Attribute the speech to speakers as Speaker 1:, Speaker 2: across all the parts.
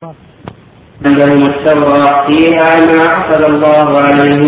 Speaker 1: عندهم التوراة فيها ما أخذ الله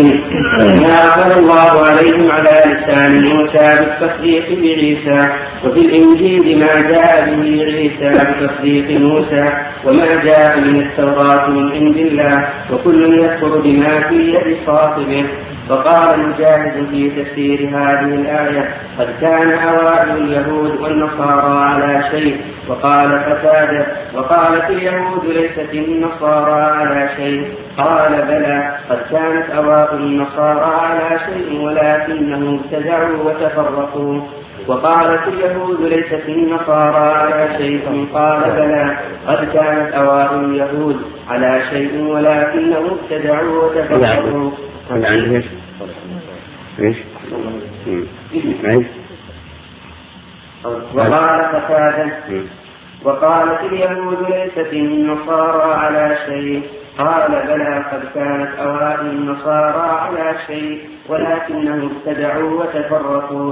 Speaker 1: عليهم على لسان موسى بالتصديق بعيسى، وفي الإنجيل ما جاء به عيسى بتصديق موسى وما جاء من التوراة من عند الله، وكل يكفر بما في يد صاحبه. وقال مجاهد في تفسير هذه الآية: قد كان أوائل اليهود والنصارى على شيء. وقال قتادة: وقالت اليهود ليست النصارى على شيء. قال: بلى، قد كانت أوائل النصارى على شيء ولكنهم ابتدعوا وتفرقوا. وقالت اليهود ليست النصارى على شيء. قال: بلى، قد كانت أوائل اليهود على شيء ولكنهم ابتدعوا وتفرقوا. وقال قتادة: وقالت اليهود ليست النصارى على شيء. قال: بلى، قد كانت أوائل النصارى على شيء ولكنهم ابتدعوا وتفرقوا.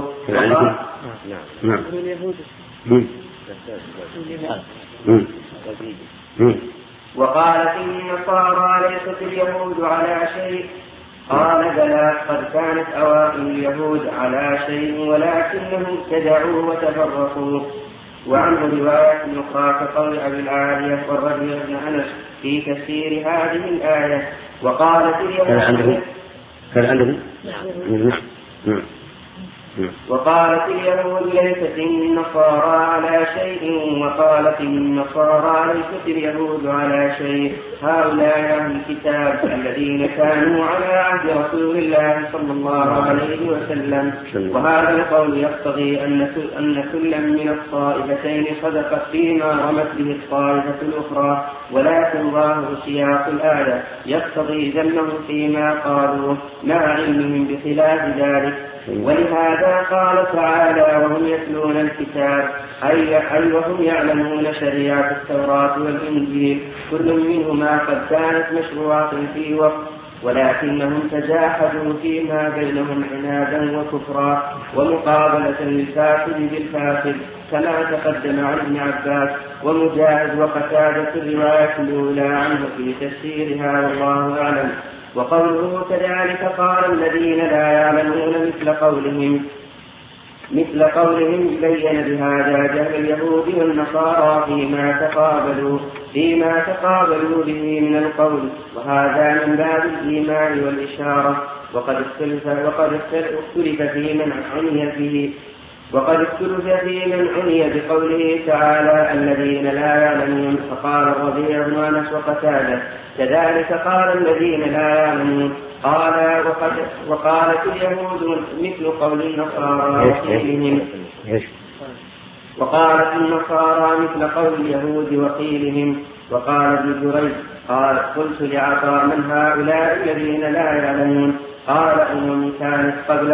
Speaker 1: وقالت النصارى ليست اليهود على شيء. قال: بلى، قد كانت أوائل اليهود على شيء ولكنهم ابتدعوا وتفرقوا. وعنه رواية أخرى كقول أبي العالية والربيع بن أنس في تفسير هذه الآية: وقالت اليهود ليست النصارى على شيء، وقالت النصارى ليست اليهود على شيء. هؤلاء أهل الكتاب الذين كانوا على عهد رسول الله صلى الله عليه وسلم. وهذا القول يقتضي أن كل من الطائفتين صدقت فيما رمت به الطائفة الأخرى، ولكن ظاهر سياق الآية يقتضي ذمهم فيما قالوا مع علمهم بخلاف ذلك. ولهذا قال تعالى: وهم يتلون الكتاب، أي وهم يعلمون شريعة التوراة والإنجيل، كل منهما قد كانت مشروعة في وقت، ولكنهم تجاحدوا فيما بينهم عنادا وكفرا ومقابلة للفاسد بالفاسد، كما تقدم عن ابن عباس ومجاهد وقتادة الرواية الأولى عنه في تفسيرها، والله أعلم. وقوله: كذلك قال الذين لا يعلمون مثل قولهم بين بهذا جهل اليهود والنصارى فيما تقابلوا به من القول، وهذا من باب الإيمان والإشارة. وقد اختلف في من عني بقوله تعالى: الذين لا يعلمون. فقال الربيع بن أنس وقتادة: كذلك قال الذين لا يعلمون. قال: وقالت اليهود مثل قول النصارى وقالت النصارى مثل قول اليهود وقيلهم. وقال ابن جريج: قلت لعطاء: من هؤلاء الذين لا يعلمون؟ قال: أمم كانت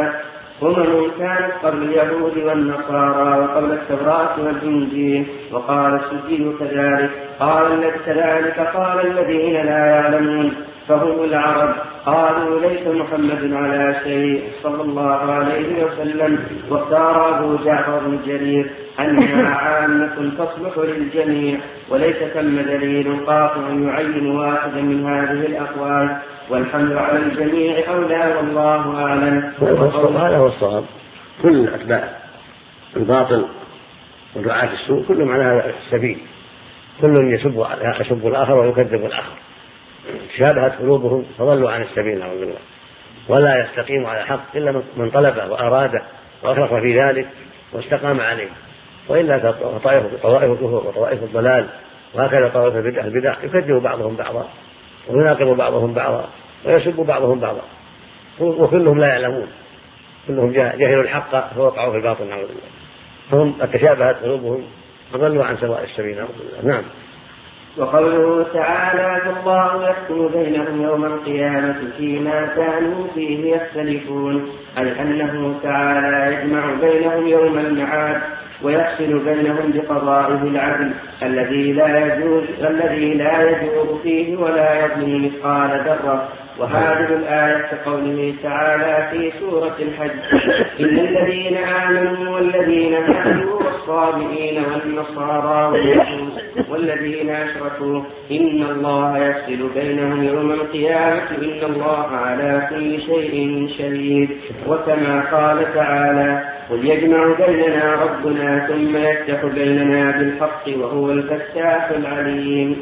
Speaker 1: قبل اليهود والنصارى وقبل التوراة والإنجيل. وقال السدي: كذلك قال الذين لا يعلمون فهم العرب. قالوا: ليس محمد على شيء صلى الله عليه وسلم. واختار أبو جعفر بن جرير أنها عامة تصلح للجميع، وليس ثم دليل قاطع يعين واحدا من هذه الأقوال، والحمل على الجميع أولى، والله أعلم.
Speaker 2: هذا هو الصواب. كل أتباع الباطل ودعاة السوء كلهم على هذا السبيل، كل يسب الآخر ويكذب الآخر، شابهت قلوبهم فضلوا عن السبيل نعوذ بالله. ولا يستقيم على الحق إلا من طلبه وأراده وأخلص في ذلك واستقام عليه، وإلا طوائف الكفر وطوائف الضلال وهكذا طوائف البدع يكذب بعضهم بعضا ويناقض بعضهم بعضا ويسب بعضهم بعضا، وكلهم لا يعلمون، كلهم جهلوا الحق فوقعوا في الباطل نعوذ بالله، فهم تشابهت قلوبهم فضلوا عن سواء السبيل نعوذ بالله. نعم.
Speaker 1: وقوله تعالى: فالله يحكم بينهم يوم القيامة فيما كانوا فيه يختلفون، أي أنه تعالى يجمع بينهم يوم المعاد ويفصل بينهم بقضائه العدل الذي لا يجور فيه ولا يظلم مثقال ذرة. وهذه الآية كقوله تعالى في سورة الحج: إن الذين آمنوا والذين هادوا والصابئين والنصارى واليهود والذين أشركوا إن الله يفصل بينهم يوم القيامة إن الله على كل شيء شهيد. وكما قال تعالى قل يجمع بيننا ربنا ثم يفتح بيننا بالحق وهو الفتاح العليم.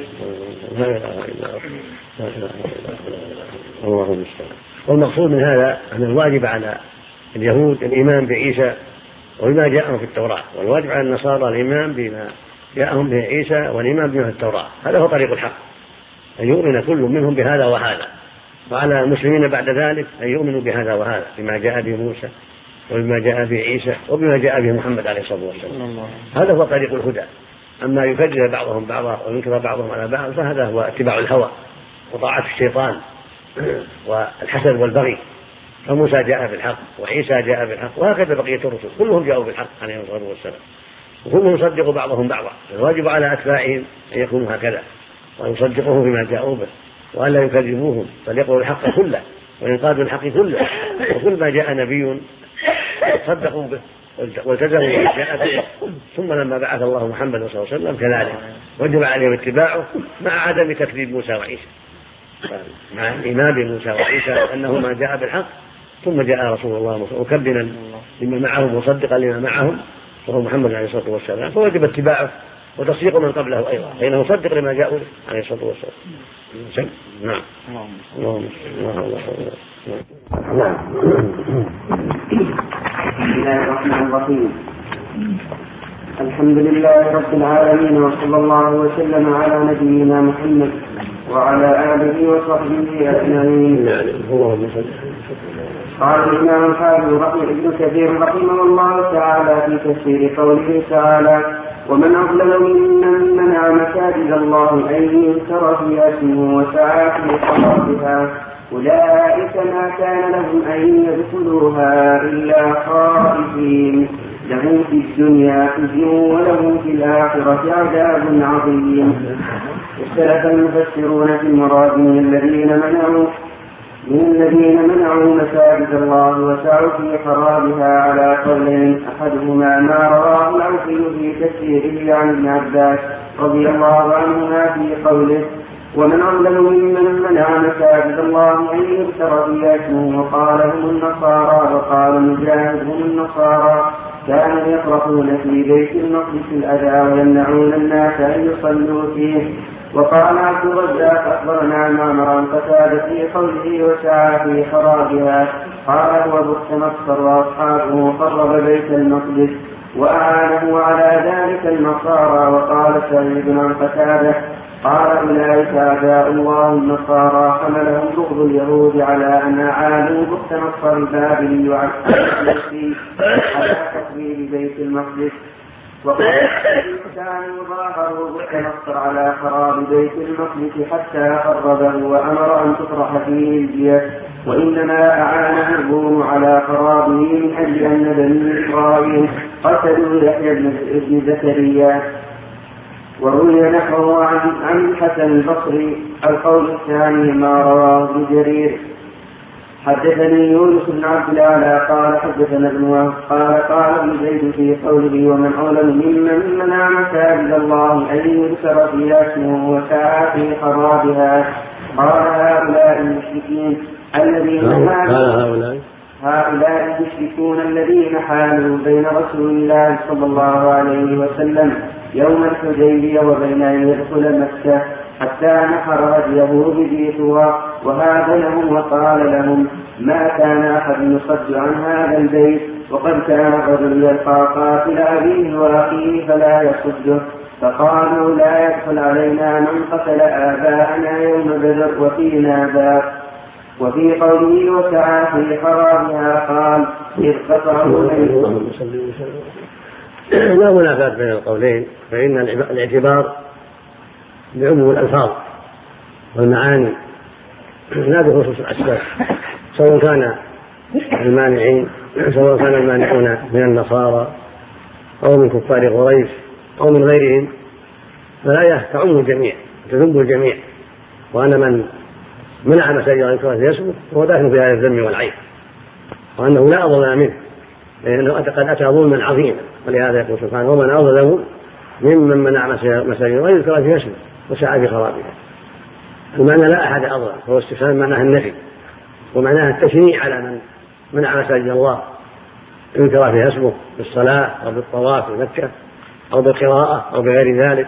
Speaker 2: الله المستعان. والمقصود من هذا أن الواجب على اليهود الإيمان بعيسى وبما جاءهم في التوراة، والواجب على النصارى الإيمان بما جاءهم به عيسى والإيمان بما في التوراة. هذا هو طريق الحق، أن يؤمن كل منهم بهذا وهذا، وعلى المسلمين بعد ذلك أن يؤمنوا بهذا وهذا، بما جاء به موسى وبما جاء به عيسى وبما جاء به محمد عليه الصلاة والسلام. هذا هو طريق الهدى. أما يكذب بعضهم بعضا وينكر بعضهم على بعض فهذا هو اتباع الهوى وطاعة الشيطان والحسد والبغي. فموسى جاء بالحق وعيسى جاء بالحق وهكذا بقية الرسل كلهم جاءوا بالحق عليه الصلاة والسلام، وكلهم يصدقوا بعضهم بعضا. الواجب على أتباعهم أن يكونوا هكذا وأن يصدقوه بما جاءوا به وأن لا يكذبوهم، بل يقولوا الحق كله وينقادوا الحق كله، وكل ما جاء نبي صدقوا به والتزموا بما جاء به. ثم لما بعث الله محمد صلى الله عليه وسلم كذلك وجب عليهم اتباعه مع عدم تكذيب موسى وعيسى، مع الإيمان بموسى وعيسى أنهما جاء بالحق، ثم جاء رسول الله مكبلا لما معهم مصدقا لما معهم وهو محمد عليه الصلاة والسلام، فوجب اتباعه وتصديق من قبله أيضا فإنه مصدق لما جاءوا عليه الصلاة والسلام. نعم.
Speaker 1: بسم الله الرحمن الرحيم. الحمد لله رب العالمين وصلى الله وسلم على نبينا محمد وعلى آله وصحبه أجمعين. قال الإمام الحافظ ابن كثير رحمه الله تعالى في تفسير قوله تعالى ومن أظلم ممن منع مساجد الله أن يذكر فيها اسمه وسعى في خرابها أولئك ما كان لهم أن يدخلوها إلا خائفين لهم في الدنيا خزي ولهم في الآخرة عذاب عظيم. اختلف المفسرون في المراد من الذين منعوا مساجد الله وسعوا في خرابها على قولين، أحدهما ما رواه العوفي في تفسيره عن ابن عباس رضي الله عنهما في قوله ومن أظلم ممن منع مساجد الله أن يذكر فيها اسمه وقال هم النصارى، وقال مجاهد هم النصارى كانوا يطرحون في بيت المقدس الأذى ويمنعون الناس أن يصلوا فيه. وقال عبد الرزاق أخبرنا معمر عن قتادة في قوله وسعى في خرابها قال هو بخت مصر وأصحابه خرب بيت المقدس وأعانه على ذلك النصارى. وقال سعيد عن قتادة قال أولئك أعداء الله النصارى حملهم بغض اليهود على أن أعانوا بخت مصر البابلي على تخريب بيت المقدس. وقد كان يظاهر بخت مصر على خراب بيت المقدس حتى خربه وأمر أن تطرح فيه الجية، وإنما أعانه الروم على خرابه من أجل أن بني إسرائيل قتلوا يحيى بن زكريا. وروي نحوه عن الحسن البصري. القول الثاني ما رواه ابن جرير. حدثني يونس بن عبد الأعلى قال حدثنا ابن وهب قال ابن زيد في قوله ومن أظلم ممن منع مساجد الله أن يذكر فيها اسمه وسعى في خرابها قال هؤلاء المشركون الذين حالوا بين رسول الله صلى الله عليه وسلم يوم الحديبية وبين أن يدخل مكة حتى نحر هديه بذي طوى وهاجمهم وقال لهم ما كان أحد يصد عن هذا البيت وقد كان الرجل يلقى قاتل أبيه وأخيه فلا يصده، فقالوا لا يدخل علينا من قتل آباءنا يوم بدر وفينا باب. وفي قوله وسعى في خرابها قال إذ قطعوا
Speaker 2: لا منافاة بين القولين، فإن الاعتبار بعموم الألفاظ والمعاني لا بخصوص الأسباب، سواء كان المانعون من النصارى أو من كفار قريش أو من غيرهم، فالآية تعم الجميع تذم الجميع، وأن من منع مساجد الله يذكر فيها اسمه هو داخل في هذا الذم والعيب، وأنه لا أظلم منه لأنه قد أتى ظلما عظيما، ولهذا يقول سبحانه ومن أظلم ممن منع مساجد الله يذكر فيها اسمه وسعى في خرابها. المعنى لا أحد أظلم، هو استفهام معناها النفي، ومعناها التشنيع على من منع مساجد الله يذكر فيها اسمه بالصلاة أو بالطواف في مكة أو بالقراءة أو بغير ذلك.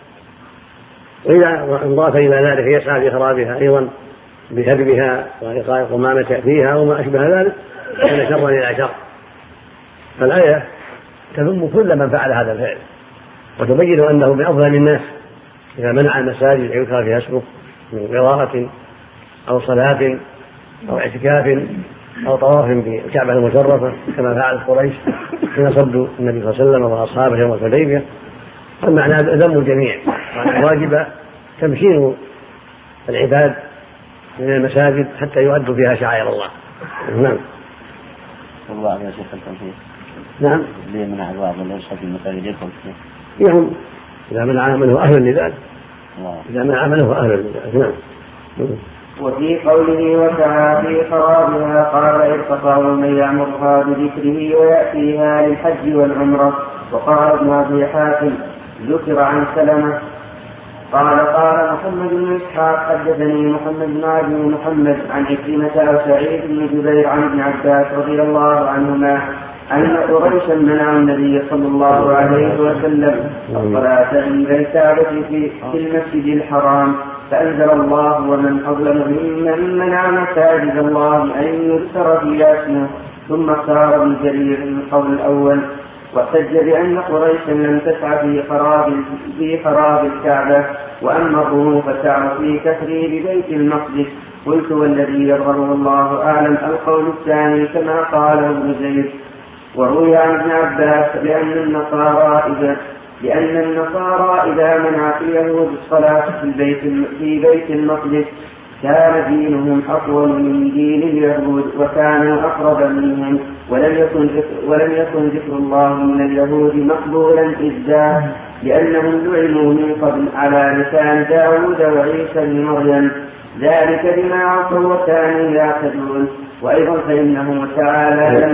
Speaker 2: وإذا انضاف إلى ذلك يسعى في خرابها أيضا بهدمها وإلقاء القمامة فيها وما أشبه ذلك كان شرا إلى شر. فالآية تذم كل من فعل هذا الفعل وتبين أنه من أفضل الناس إذا منع المساجد يذكر فيها اسمه من قراءة أو صلاة أو اعتكاف أو طواف بالكعبة المشرفة كما فعل قريش حين صدوا النبي صلى الله عليه وسلم وأصحابه يوم الحديبية. فالمعنى ذم الجميع، والواجب تمكين العباد من المساجد حتى يؤدوا فيها شعائر الله. نعم.
Speaker 3: الله يا شيخ التوفيق.
Speaker 2: نعم.
Speaker 3: ليه منع البعض من يشهد في المساجد يدخل فيه؟
Speaker 2: يهم إذا منع من هو أهل لذلك. إذا منع من هو أهل لذلك. نعم.
Speaker 1: وفي قوله وسعى في خرابها قال ارتقى من يعمرها بذكره ويأتيها للحج والعمرة. وقال ابن أبي حاتم ذكر عن سلمة قال محمد بن إسحاق حدثني محمد بن عبد محمد عن عكرمة أو سعيد بن جبير عن ابن عباس رضي الله عنهما أن قريشا منعوا النبي صلى الله عليه وسلم الصلاة عند الكعبة في المسجد الحرام، فأنزل الله ومن أظلم ممن منع مساجد الله أن يذكر فيها اسمه، ثم اختار ابن جرير القول الأول واحتج بأن قريشا لم تسعى في خراب الكعبة، وأما الروم فسعوا في تخريب بيت المقدس. قلت والذي يظهره الله أعلم القول الثاني كما قاله ابن زيد. وروي عن ابن عباس لأن النصارى إذا منعت اليهود الصلاة في بيت المقدس كان دينهم أقوى من دين اليهود وكانوا أقرب منهم، ولم يكن ذكر الله من اليهود مقبولا إذ لأنهم لعنوا من قبل على لسان داود وعيسى بن مريم، ذلك بما عصوا وكانوا يعتدون. وأيضا فإنه تعالى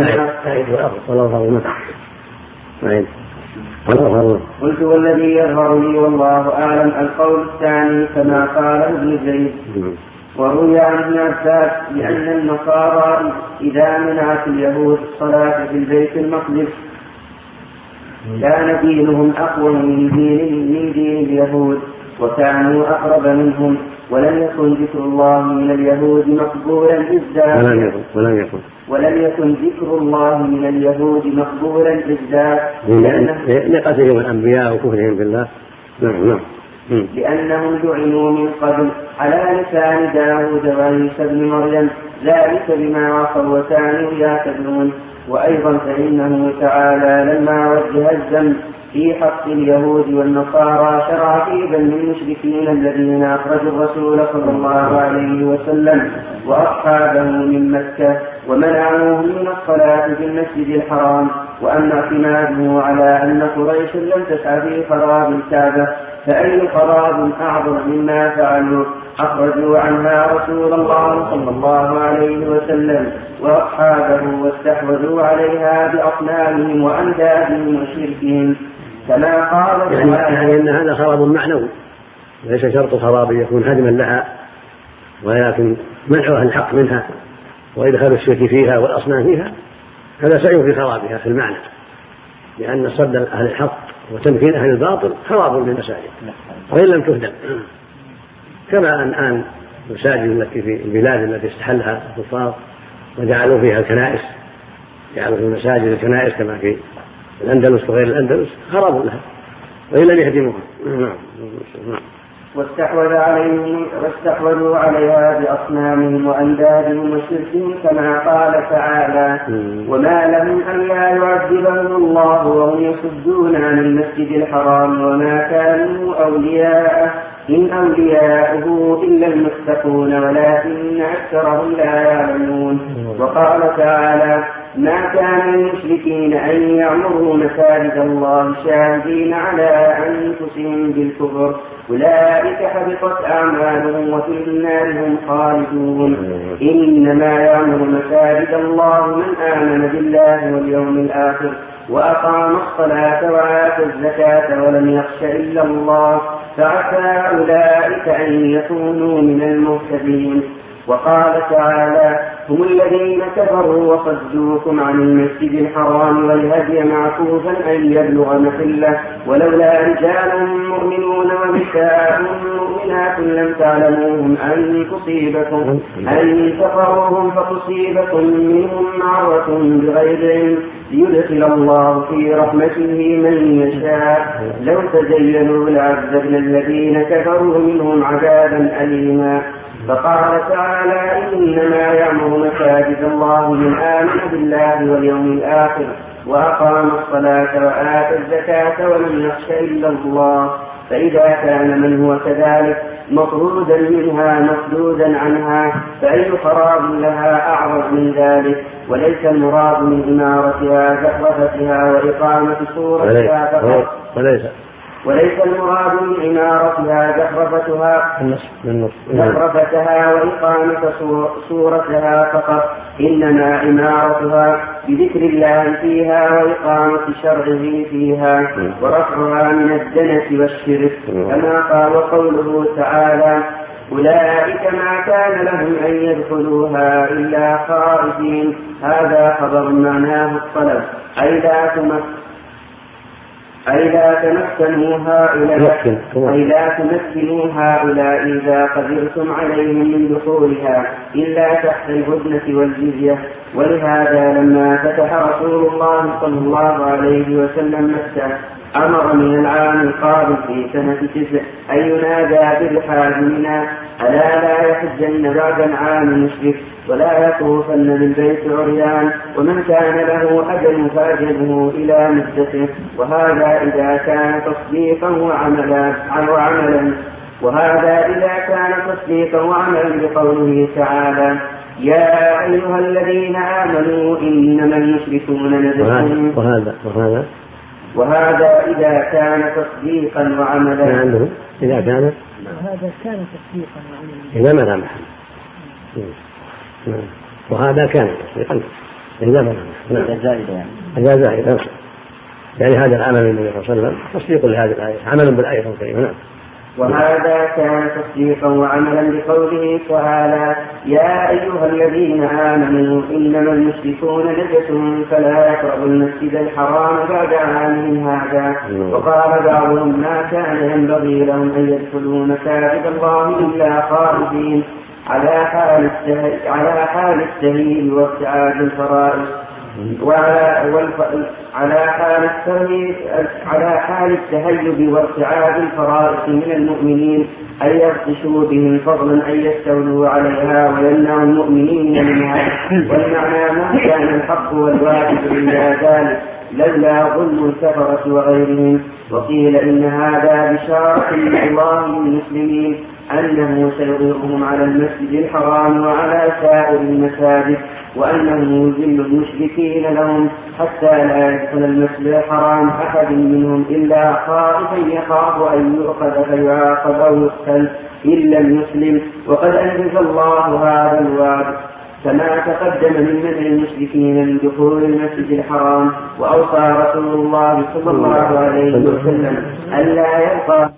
Speaker 1: قلت والذي يظهر لي والله أعلم القول الثاني كما قال ابن زيد. وروي عن ابن عباس لأن النصارى إذا منعت اليهود الصلاة في البيت المقدس كان دينهم أقوى من دين اليهود وكانوا أقرب منهم، ولم يكن ذكر الله من اليهود مقبولا إذ
Speaker 2: لقتلهم الأنبياء وكفرهم بالله.
Speaker 1: لأنهم لعنوا من قبل على لسان داود وعيسى بن مريم، ذلك بما عصوا وكانوا يعتدون. وأيضا فإنه تعالى لما وجه الذنب في حق اليهود والنصارى شرع في ذم المشركين الذين أخرجوا الرسول صلى الله عليه وسلم وأصحابه من مكة ومنعوهم من الصلاة في المسجد الحرام. وأما اعتماده على أن قريشا لم تسعى في خراب الكعبة فأي خراب أعظم مما فعلوا، أخرجوا عنها رسول الله صلى الله عليه وسلم وأصحابه واستحوذوا عليها بأصنامهم وأندادهم وشركهم كما قال
Speaker 2: يعني أن هذا خراب معنوي، ليس شرط خراب يكون هدما لها، ولكن منعها الحق منها وإدخال الشرك فيها والأصنام فيها هذا سعي في خرابها في المعنى، لأن صد أهل الحق وتمكين أهل الباطل خراب للمساجد وإن لم تهدم، كما الآن المساجد التي في البلاد التي استحلها الكفار وجعلوا فيها الكنائس، جعلوا في المساجد الكنائس كما في الأندلس وغير الأندلس خراب لها وإن لم يهدموها.
Speaker 1: واستحوذوا عليها بأصنامهم وأندادهم وشركهم كما قال تعالى وما لهم ألا يعذبهم الله وهم يصدون عن المسجد الحرام وما كانوا أولياءه إن أولياؤه إلا المتقون ولكن أكثرهم لا يعلمون. وقال تعالى: ما كان للمشركين أن يعمروا مساجد الله شاهدين على أنفسهم بالكفر أولئك حبطت أعمالهم وفي النار هم خالدون. إنما يعمر مساجد الله من آمن بالله واليوم الآخر وأقام الصلاة وآتى الزكاة ولم يخش إلا الله فعسى أولئك أن يكونوا من المهتدين. وقال تعالى: هم الذين كفروا وصدوكم عن المسجد الحرام والهدي معكوفا أن يبلغ محله ولولا رجال مؤمنون ونساء مؤمنات لم تعلموهم أن تصيبكم أن تقروهم فتصيبكم منهم معرة بغير علم ليدخل الله في رحمته من يشاء لو تزينوا لعذبنا الذين كفروا منهم عذابا أليما. فقال تعالى: إنما يعمر مساجد الله من آمن بالله واليوم الآخر وأقام الصلاة وآتى الزكاة ولم يخش إلا الله. فإذا كان من هو كذلك مطرودا منها مصدودا عنها فأي خراب لها أعظم من ذلك. وليس المراد من إمارتها زخرفتها وإقامة صورتها فقط وليس المراد من إمارتها زخرفتها وإقامة صورتها فقط، إنما إمارتها بذكر الله فيها وإقامة شرعه فيها ورفعها من الدنس والشرك كما قال قوله تعالى: أولئك ما كان لهم أن يدخلوها إلا خائفين. هذا خبر معناه الطلب أي لا تمكنوا هؤلاء إذا قدرتم عليهم من دخولها إلا تحت الهدنة والجزية. ولهذا لما فتح رسول الله صلى الله عليه وسلم مكة أمر من العام القادم في سنة 9 أن ينادى بالحاج منا: ألا لا يحجن بعد العام مشرك ولا يطوفن بالبيت عريان ومن كان له أجل فأجله إلى مدته. وهذا إذا كان تصديقا وعملا بقوله تعالى: يا أيها الذين آمنوا إنما المشركون نجس. وهذا إذا كان تصديقا وعملا.
Speaker 2: إذا كان
Speaker 4: تصديقا وعملا.
Speaker 2: إذا ما لا محل. وهذا كان تصديقا إذا ما لا محل. إذا زائدة يعني هذا العمل النبي صلى الله عليه وسلم تصديق لهذه الآية عمل بالآية الكريمة.
Speaker 1: وهذا كان تصديقا وعملا بقوله تعالى: يا أيها الذين آمنوا إنما المشركون نجس فلا يقربوا المسجد الحرام بعد عامهم هذا. وقال بعضهم: ما كان ينبغي لهم أن يدخلوا مساجد الله إلا خائفين على حال التهيئ وابتعاد الفرائض على حال التهيب وارتعاد الفرائض من المؤمنين أن يفتشوا بهم فضلا أن يستولوا عليها ويمنعوا المؤمنين منها. والمعنى: ما كان الحق والواجب إلا ذلك لولا ظلم الكفرة وغيرهم. وقيل إن هذا بشارة من الله للمسلمين أنه سيظهرهم على المسجد الحرام وعلى سائر المساجد وأنه يذل المشركين لهم حتى لا يدخل المسجد الحرام أحد منهم إلا خائفا يخاف أن يؤخذ فيعاقب أو يقتل إن لم يسلم. وقد أنجز الله هذا الوعد كما تقدم من منع المشركين من دخول المسجد الحرام. وأوصى رسول الله صلى الله عليه وسلم ألا يبقى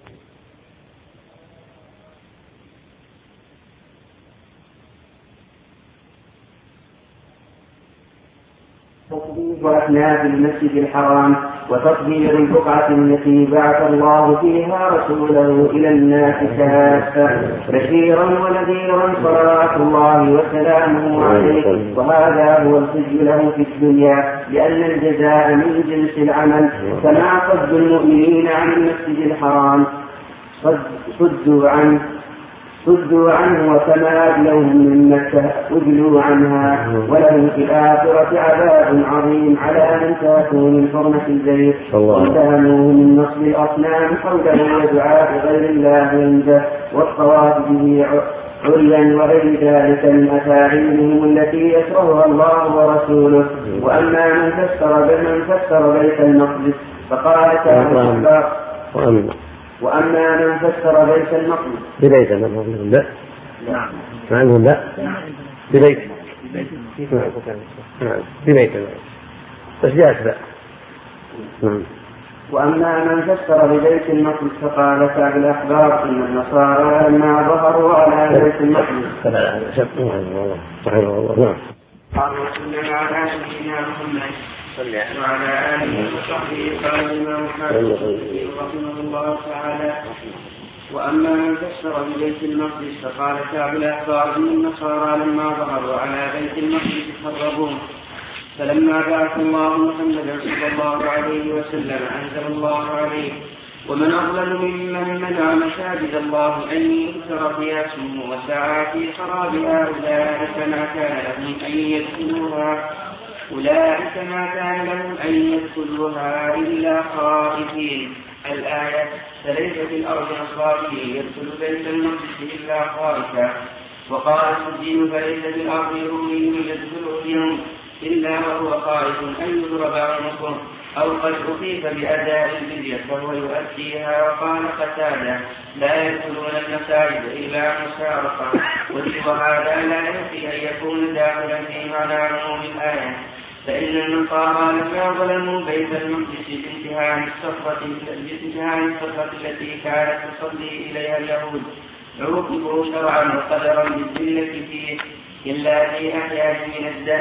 Speaker 1: وأثناء المسجد الحرام وتطهير البقعة التي بعث الله فيها رسوله إلى الناس كافة بشيرا ونذيرا صلوات الله وسلامه عليه. وهذا هو الخزي له في الدنيا لأن الجزاء من جنس العمل. كما صد المؤمنين عن المسجد الحرام صدوا عنه صدوا عنه وكما أجلوهم من مكة أجلوا عنها، ولهم في الآخرة عذاب عظيم على من تركوا من حرمة البيت واتهموه من نصب الأصنام حوله ودعاء غير الله عنده والطواف به عريا وغير ذلك من أفاعيلهم التي يكرهها الله ورسوله. وأما من فسر بيت المقدس فقال تعالى وأما من فسر بيت المقدس
Speaker 2: ببيت المقدس لا معنى لا ببيت ببيت بس جاءت لا.
Speaker 1: وأما من فسر ببيت المقدس فقال كعب الأحبار إن النصارى لما ظهروا على بيت المقدس قالوا وسلم على سيدنا محمد وعلى آله وصحبه قال الإمام رحمه الله تعالى وأما من فسر ببيت المقدس فقال كعب الأحبار إن النصارى لما ظهروا على بيت المقدس خربوه فلما بعث الله محمدا صلى الله عليه وسلم أنزل الله عليه ومن أظلم ممن منع مساجد الله أن يذكر فيها اسمه وسعى في خرابها أولئك ما كان لهم أن يدخلوها إلا خائفين. الآية فليس في الأرض نصراني يدخل بيت المقدس إلا خائفا. وقال السجين فليس في الأرض يهودي يدخله اليوم إلا وهو خائف أن يضرب عنقه أو قد أخيف بأداء الجزية فهو يؤديها. وقال قتادة لا يدخلون المساجد إلا مسارقا وهذا لا ينفي أن يكون داخلا في معنى عموم الآية فإن النصارى لما ظلموا بيت المقدس بانتهاء الصخرة التي كانت تصلي إليها اليهود عوقبوا شرعا وقدرا بالذلة فيه إلا في أحيان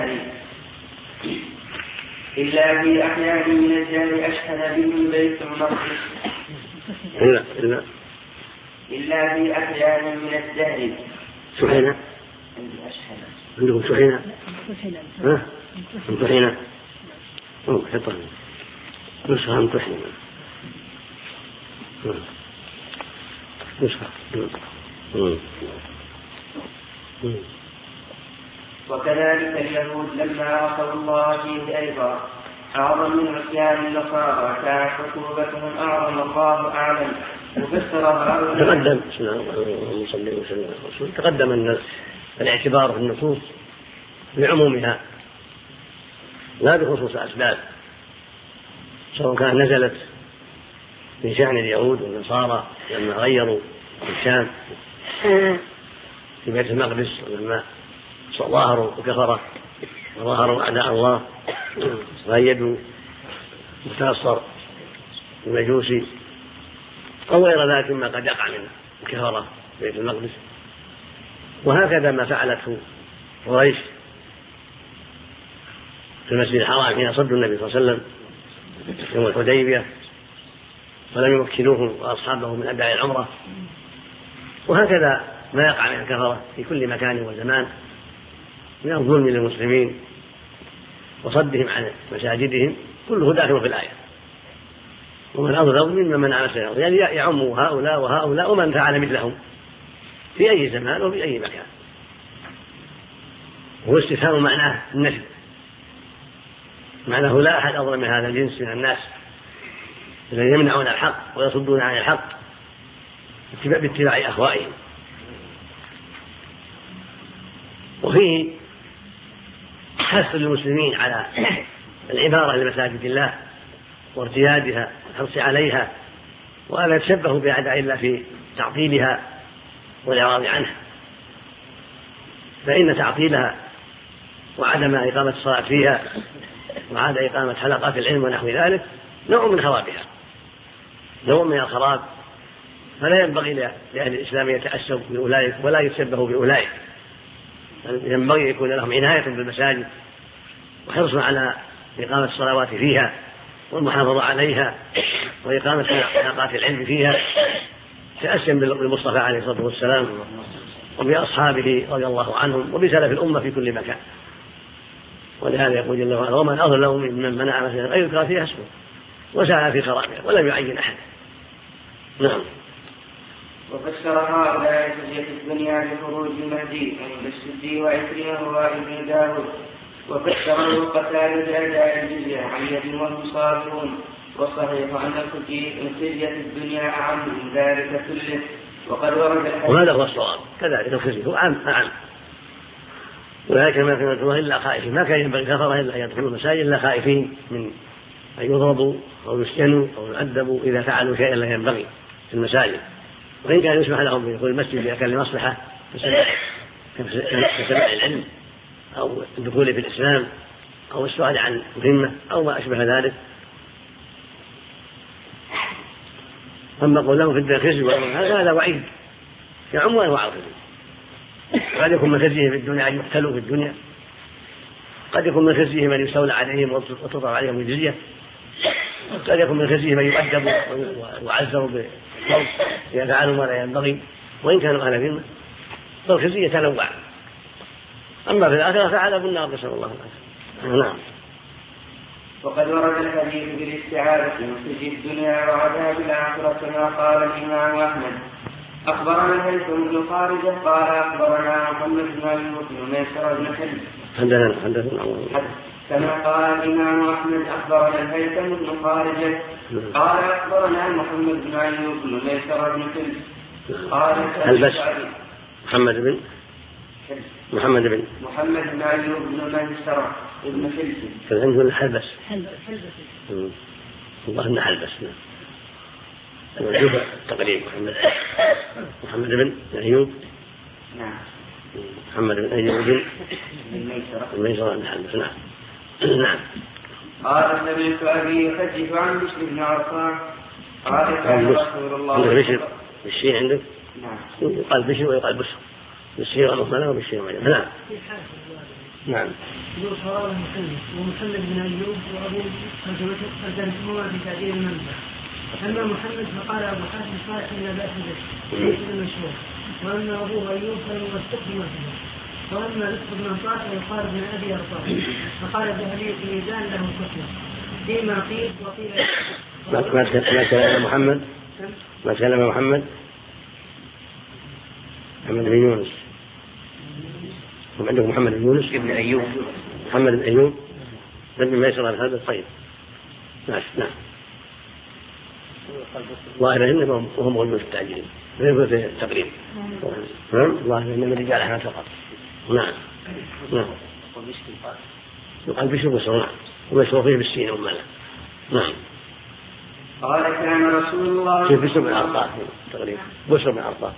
Speaker 1: من الدهر أشهد بهم بيت المقدس إلا في أحيان من الدهر
Speaker 2: سحينا عندكم سحينا امتحنا حطها نسخة امتحنا نسخة.
Speaker 1: وكذلك اليهود لما عصوا الله فيه أيضا أعظم من عصيان النصارى كانت عقوبتهم أعظم الله أعلم.
Speaker 2: تقدم أن الاعتبار في النصوص لعمومها لا بخصوص أسباب سواء كان نزلت في شأن اليهود والنصارى لما غيروا الشام في بيت المقدس ولما ظاهروا وكفروا وظاهروا أعداء الله غيدوا متاصر المجوسي أو غير ذلك مما قد يقع من كفرة بيت المقدس. وهكذا ما فعلته قريش في المسجد الحرام حين صدوا النبي صلى الله عليه وسلم يوم الحديبية ولم يمكنوه وأصحابه من أداء العمرة. وهكذا ما يقع من الكفرة في كل مكان وزمان من الظلم للمسلمين وصدهم عن مساجدهم كله داخل في الآية. ومن أظلم ممن منع مساجد يعني يعم هؤلاء وهؤلاء ومن فعل مثلهم في أي زمان وفي أي مكان. هو استفهام معناه النفي معناه لا أحد أظلم من هذا الجنس من الناس الذين يمنعون الحق ويصدون عن الحق باتباع أهوائهم. وفيه حث للمسلمين على العبارة لمساجد الله وارتيادها والحرص عليها وألا يتشبهوا بأعداء الله في تعطيلها والإعراض عنها، فإن تعطيلها وعدم إقامة الصلاة فيها وعدم إقامة حلقات العلم ونحو ذلك نوع من خرابها، نوع من الخراب. فلا ينبغي لأهل الإسلام يتأسوا بأولئك ولا يتشبهوا بأولئك، ينبغي يكون لهم عناية بالمساجد وحرص على إقامة الصلوات فيها والمحافظة عليها وإقامة حلقات العلم فيها تأسيا بالمصطفى عليه الصلاة والسلام وبأصحابه رضي الله عنهم وبسلف الأمة في كل مكان. ولهذا يقول جل وعلا ومن أظلم ممن منع مساجد أن يذكر فيها اسمه وسعى في خرابها ولم يعين أحد. نعم.
Speaker 1: وفسر هؤلاء خزي في الدنيا بخروج المهدي عند السدي وعكرمة وابن داود. وفسره قتادة بأداء الجزية عن يد وهم صابرون. والصحيح أن الخزي في الدنيا أعم من ذلك كله. وقد ورد الحديث
Speaker 2: وهذا هو الصواب كذلك الخزي هو أعم وذلك ما كان يدخلون إلا خائفين ما كان ينبغي كفرة إلا أن يدخلوا المساجد إلا خائفين من أن يضربوا أو يسجنوا أو يؤدبوا إذا فعلوا شيئا لا ينبغي في المساجد. وإن كان يسمح لهم بدخول المسجد إذا كان لمصلحة كسماع العلم أو الدخول في الإسلام أو السؤال عن مهمة أو ما أشبه ذلك. أما قولهم في الخزي هذا وعيد يعم أنواع الخزي. قد يكون من خزيه في الدنيا أن يقتلوا في الدنيا، قد يكون من خزيه من يستولى عليهم وتضع عليهم الجزية، قد يكون من خزيه من يؤدبوا ويعزروا بالصوت إذا فعلوا ما لا ينبغي وإن كانوا أهل ذمة. فالخزي يتنوع. أما في الآخرة فعذاب النار نسأل الله العافية. نعم.
Speaker 1: وقد ورد الحديث بالاستعاذة من خزي الدنيا وعذاب الآخرة كما قال الإمام أحمد. أخبرنا الهيثم بن خارجة قال أخبرنا محمد بن أيوب بن ميسر بن حلب كما قال الإمام أحمد. أخبرنا الهيثم بن خارجة قال أخبرنا محمد بن أيوب بن ميسر بن حلب قال
Speaker 2: محمد بن
Speaker 1: أيوب بن ميسر بن حلب
Speaker 2: كان عنده الحلبس الله إنه حلبس نشوف تقريب محمد بن أيوب.
Speaker 1: نعم.
Speaker 2: محمد بن أيوب الميسر بن حلبس. نعم.
Speaker 1: قال سمعت أبي يحدث عن بشر بن عرفان قال كان رسول الله
Speaker 2: بشر بالشين عندك؟
Speaker 1: نعم.
Speaker 2: يقال بشر ويقال بشر بالشين والمهملة وبالشين والمهملة. نعم. نعم.
Speaker 4: ومحمد بن أيوب وأبو خلدمهما في تعديل المنبع. أما محمد فقال أبو حاتم صالح لا بأس به ليس المشهور. وأما أبوه أيوب فلموثقه مثله. وأما نصف بن طاس فيقال ابن أبي أرطاس. فقال الذهبي في ميزان له كتب فيما قيل وقيل
Speaker 2: ما كلم محمد بن يونس. عندكم محمد بن يونس ابن أيوب محمد بن أيوب ابن ميسر بن هذا. طيب. نعم. ظاهر إنهم وهم موجودون في التعجيل غير في التقريب. ظاهر إنهم رجال أحمد فقط. نعم. يقال بشر بشر ومشهور فيه بالسين والملة. نعم.
Speaker 1: قال كان رسول الله
Speaker 2: في بشر بن عرطاس تقريبا بشر بن عرطاس.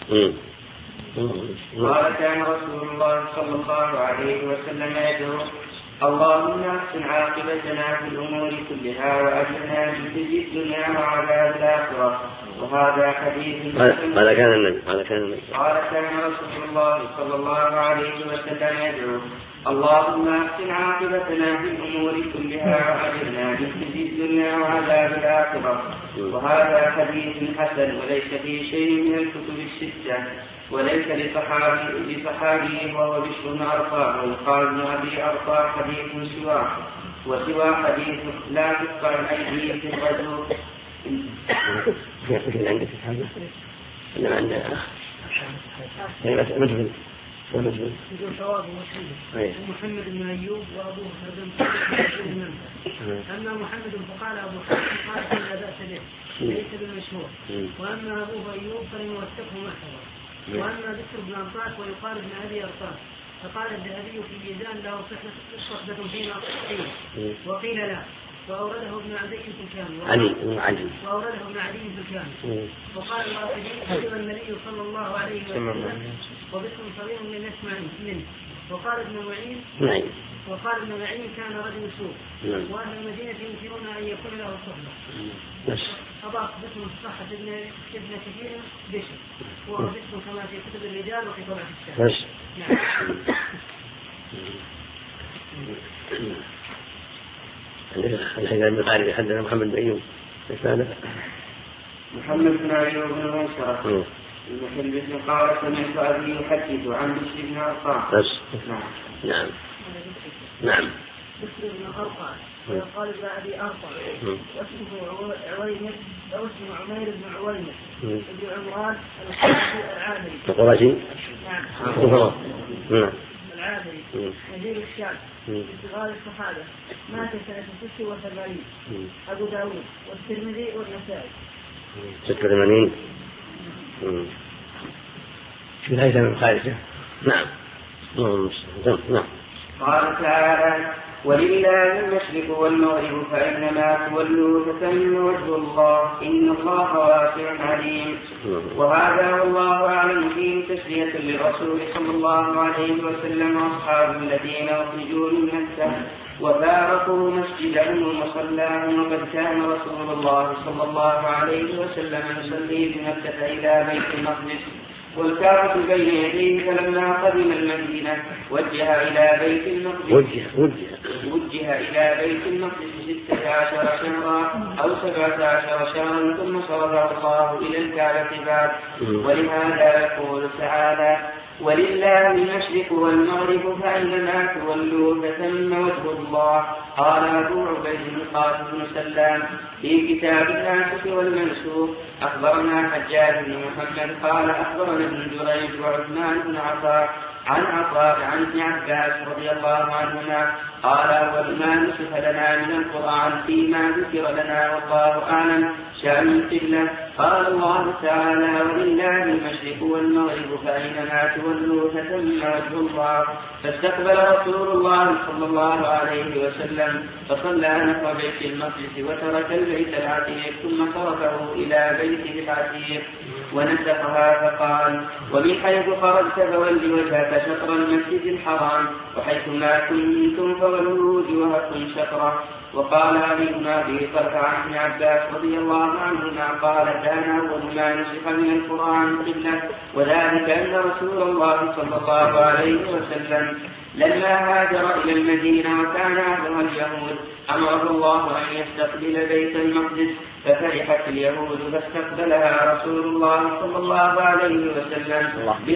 Speaker 1: قال كان رسول الله صلى الله عليه وسلم يدعو اللهم احسن عاقبتنا في الامور كلها واجرنا من خزي الدنيا وعذاب الاخره. وهذا حديث
Speaker 2: قال كان النبي
Speaker 1: قال كان رسول الله صلى الله عليه وسلم يدعو اللهم احسن عاقبتنا في الامور كلها واجرنا من خزي الدنيا وعذاب الاخره. وهذا حديث حسن وليس فيه شيء من الكتب السته وليس لصحابي وهو بشر بن عرفان ويقال ابن أبي أرطاء حديث وسوى حديث لا تقطع الأيدي في الغزو.
Speaker 2: عندك هذا إنما عندنا مدفن
Speaker 4: محمد بن أيوب وأبوه خلدم. أما محمد فقال أبو حاتم قال لا بأس به ليس بالمشهور. وأما أبوه أيوب فلنوثقه محفظا. وأما بشر بن عرفان ويقال ابن أبي أرطاس. فقال الذهبي في ميزان له صحبة فيما قيل وقيل لا. وأورده ابن عدي في الكامل وقال الواحدين كتب النبي صلى الله عليه وسلم وبشر صغير لم يسمع منه. وقال ابن معين كان رجل سوء وأهل المدينة ينكرون أن يكون له صحبة. أضاف باسم الصحة ابن كثير بشر وهو باسم كما في كتب الرجال وفي طبعة الشام.
Speaker 2: الحين المقارب حدثنا محمد بن أيوب
Speaker 1: محمد بن أيوب بن ميسرة المحل قال سمعت أبي يحدث عن بشر بن عرفان.
Speaker 2: نعم.
Speaker 4: بشر بن عرفان ويقال ابن أبي أرطع واسمه عويمر أو اسمه عمير بن عويمر ابن عمران العامري
Speaker 2: القرشي.
Speaker 4: نعم العامري نزيل الشام من صغار الصحابة مات سنة 86 أبو داود والترمذي والنسائي
Speaker 2: 86 في الهيثم من خارجه. نعم. نعم.
Speaker 1: قال تعالى ولله المشرق والمغرب فإنما تولوا فثم وجه الله إن الله واسع عليم. وهذا والله أعلم فيه تسلية للرسول صلى الله عليه وسلم وأصحابه الذين أخرجوا من مكة وفارقوا مسجدهم ومصلاهم وقد كان رسول الله صلى الله عليه وسلم يصلي بمكة إلى بيت المقدس والكعبة بين يديه فلما قدم المدينة وجه إلى بيت المقدس 16 شهرا أو 17 شهرا ثم صرفه الله إلى الكعبة بعد. ولهذا يقول تعالى ولله المشرق والمغرب فأينما تولوا فثم وجه الله. قال أبو عبيد القاسم بن سلام في كتاب الناسخ والمنسوخ أخبرنا حجاج بن محمد قال أخبرنا ابن جريج وعثمان بن عطاء عن ابن عباس رضي الله عنهما قال أول ما نسخ لنا من القرآن فيما ذكر لنا والله أعلم شأن القبلة. قال الله تعالى ولله المشرق والمغرب فأينما تولوا فثم وجه الله. فاستقبل رسول الله صلى الله عليه وسلم فصلى نحو بيت المقدس وترك البيت العتيق ثم صرفه إلى بيته العتيق ونسخها فقال ومن حيث خرجت فول وجهك شطر المسجد الحرام وحيث ما كنتم فولوا وجوهكم شطره. وقال علي بن أبي طلحة عن ابن عباس رضي الله عنهما قال كان أول ما نسخ من القرآن قبلة وذلك أن رسول الله صلى الله عليه وسلم لما هاجر إلى المدينة وكان أهلها اليهود أمره الله أن يستقبل بيت المقدس ففرحت اليهود فاستقبلها رسول الله صلى الله عليه وسلم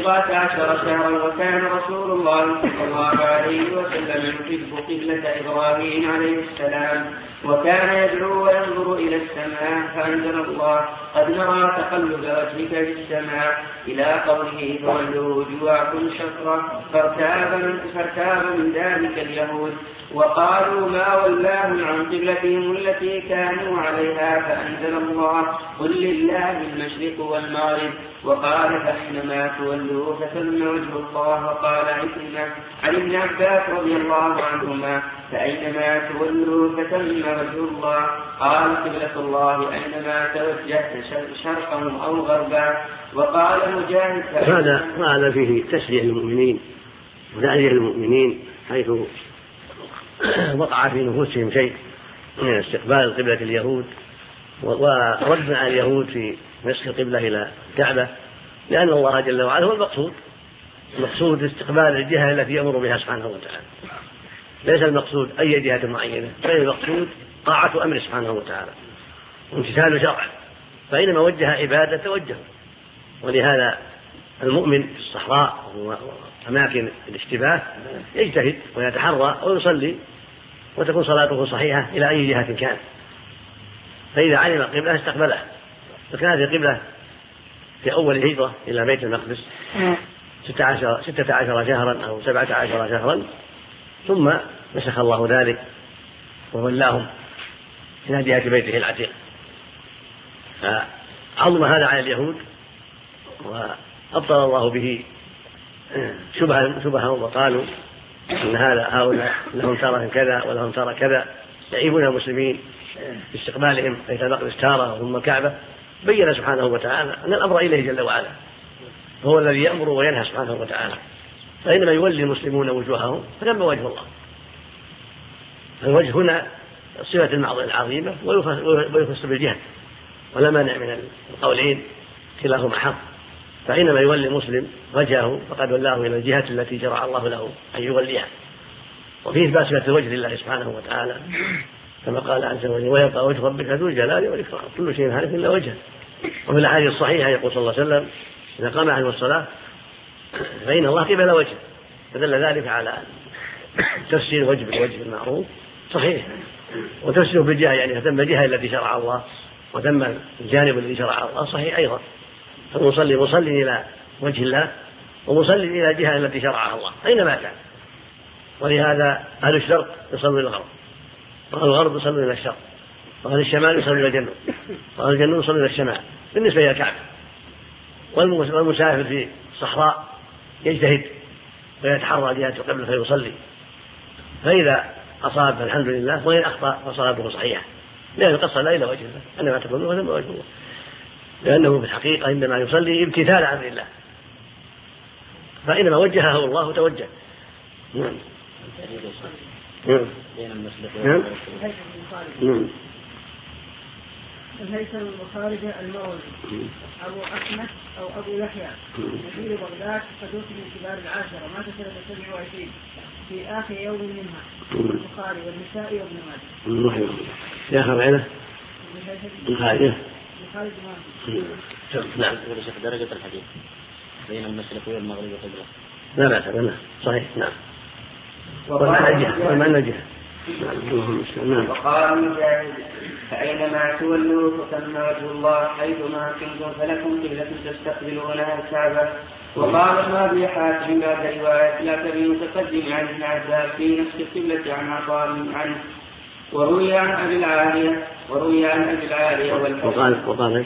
Speaker 1: 17 شهرا. وكان رسول الله صلى الله عليه وسلم يحب قبلة إبراهيم عليه السلام وكان يدعو وينظر إلى السماء فأنزل الله قد نرى تقلب وجهك في السماء إلى قوله فولوا وجوهكم شطرة. فارتاب من ذلك اليهود وقالوا ما ولاهم عن قبلتهم التي كانوا عليها فأنزل الله قل لله المشرق والمغرب. وقال فأينما تولوا فثم وجه الله. وقال عن ابن عباس رضي الله عنهما فأينما تولوا فثم وجه الله. قال قبلة الله أينما توجهت شرقا أو غربا. وقال مجاهد
Speaker 2: هذا فيه تسلية للمؤمنين وداعية للمؤمنين حيث وقع في نفوسهم شيء من استقبال قبلة اليهود ورد على اليهود في نسخ القبلة إلى الكعبة لأن الله جل وعلا هو المقصود استقبال الجهة التي يأمر بها سبحانه وتعالى. ليس المقصود أي جهة معينة بل المقصود طاعة أمر سبحانه وتعالى وامتثال شرعه فإنما وجه عبادة توجه. ولهذا المؤمن في الصحراء وأماكن الاشتباه يجتهد ويتحرى ويصلي وتكون صلاته صحيحة إلى أي جهة كان. فإذا علم القبلة استقبلها. فكانت القبلة في أول الهجرة إلى بيت المقدس 16 شهرا أو 17 شهرا ثم نسخ الله ذلك وولاهم إلى جهة بيته العتيق. فعظم هذا على اليهود وأبطل الله به شبههم وقالوا إن هؤلاء لهم تارة كذا ولهم تارة كذا يعيبون المسلمين باستقبالهم بيت المقدس تارة ثم الكعبة. بين سبحانه وتعالى أن الأمر إليه جل وعلا هو الذي يأمر وينهى سبحانه وتعالى. فإنما يولي المسلمون وجوههم فثم وجه الله. الوجه هنا صفة العظيمة ويخص بالجهة ولا مانع من القولين كلاهما حق. فإنما يولي المسلم وجهه فقد ولاه إلى الجهة التي شرع الله له أن يوليها. وفيه إثبات صفة الوجه لله سبحانه وتعالى كما قال عز وجل ويبقى وجه ربك ذو الجلال والإكرام كل شيء هالك إلا وجهه. وفي الأحاديث الصحيحة يقول صلى الله عليه وسلم إذا قام أحد الصلاة فإن الله قبل وجهه. فدل ذلك على تفسير وجه بالوجه المعروف صحيح وتسلك بالجهة يعني تم الجهة التي شرع الله وتم الجانب الذي شرع الله صحيح أيضا. فالمصلي مصلي إلى وجه الله ومصلي إلى الجهة التي شرعها الله أينما كان. ولهذا أهل الشرق يصلون إلى الغرب، وأهل الغرب يصلون إلى الشرق، وأهل الشمال يصلون إلى الجنوب، وأهل الجنوب يصلون إلى الشمال بالنسبة إلى الكعبة. والمسافر في الصحراء يجتهد ويتحرى جهة القبلة فيصلي، فإذا أصاب فالحمد لله، وإن أخطأ فصلاته صحيحة، لأن القصة لا إلى وجه الله إنما تكون وثم وجه الله، لأنه في الحقيقة إنما يصلي امتثال أمر الله، فإنما وجهه الله توجه.
Speaker 4: الهيثم المخارجة المروزي أبو أحمد أو أبو يحيى نبيل بغداد صدوق من كبار العاشرة مات سنة 27 في آخر يوم منها البخاري والنسائي وابن ماجه.
Speaker 2: يا أخي معنا الخارجة
Speaker 3: نعم. درجة الحديث بين المشرق والمغرب والقبلة
Speaker 2: لا بأس به صحيح. نعم. والمعنى الجهة.
Speaker 1: وقال مجاهد فأينما تولوا فثم وجه الله حيثما كنتم فلكم قبلة تستقبلونها الكعبة. وقال ابن أبي حاتم بعد رواية لا تبين متقدم عن ابن عباس في نفس القبلة عن عطاء عنه. وروي عن أبي العالية
Speaker 2: والحسن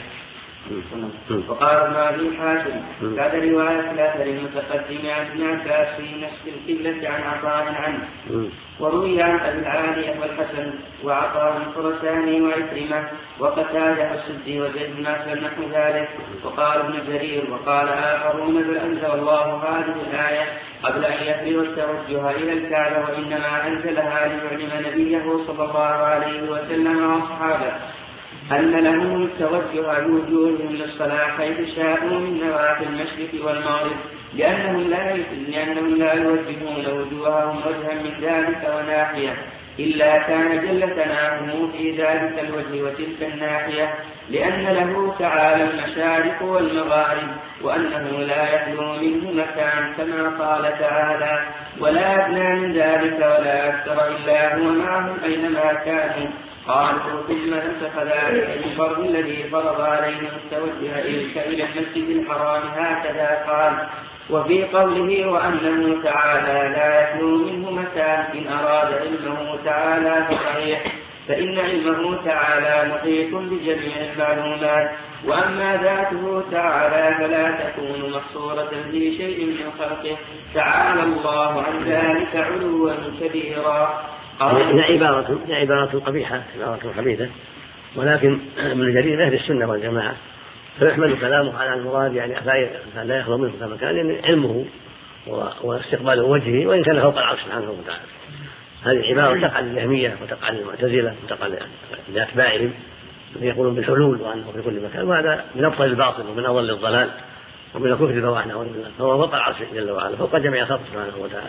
Speaker 1: وقال ابن أبي حاتم بعد رواية لا تبين متقدم عن ابن عباس في نفس القبلة عن عطاء عنه. وروي عن أبي العالية والحسن وعطاء الخرساني وعكرمة وقتادة السدي وزيد بن أسلم نحو ذلك. وقال ابن جرير وقال آخرون بل أنزل الله هذه الآية قبل أن يفرغ التوجه إلى الكعبة، وإنما أنزلها ليعلم نبيه صلى الله عليه وسلم وأصحابه أن لهم التوجه بوجوههم للصلاة حيث شاءوا من نواحي المشرق والمغرب، لأنهم لا يوجهون وجوههم وجها من ذلك وناحية إلا كان جل ثناؤه في ذلك الوجه وتلك الناحية، لأن له تعالى المشارق والمغارب، وأنه لا يخلو منه مكان كما قال تعالى ولا أدنى من ذلك ولا أكثر إلا هو معهم أينما كانوا. قالوا ثم نسخ ذلك بالفرض الذي فرض عليهم التوجه إلى المسجد الحرام هكذا قال. وفي قوله وأنه تعالى لا يخلو منه مكان إن أراد علمه تعالى فصحيح، فإن علمه تعالى محيط بجميع المعلومات، وأما ذاته تعالى فلا تكون محصورة في شيء من خلقه تعالى الله عن ذلك علوا كبيرا.
Speaker 2: هي عبارة قبيحة، عبارة خبيثة، ولكن ابن جرير أهل السنة والجماعة فيحمل كلامه على المراد يعني لا يخلو منه كما كان، يعني علمه واستقبال وجهه وإن كان فوق العرش سبحانه وتعالى. هذه عبارة تقع للجهمية وتقع للمعتزلة وتقع لأتباعهم يقولون بالحلول وأنه في كل مكان، وهذا من أبطل الباطل ومن أضل الضلال ومن الكفر بواحد نعوذ بالله. فهو فوق العرش جل وعلا فوق جميع خلقه سبحانه وتعالى،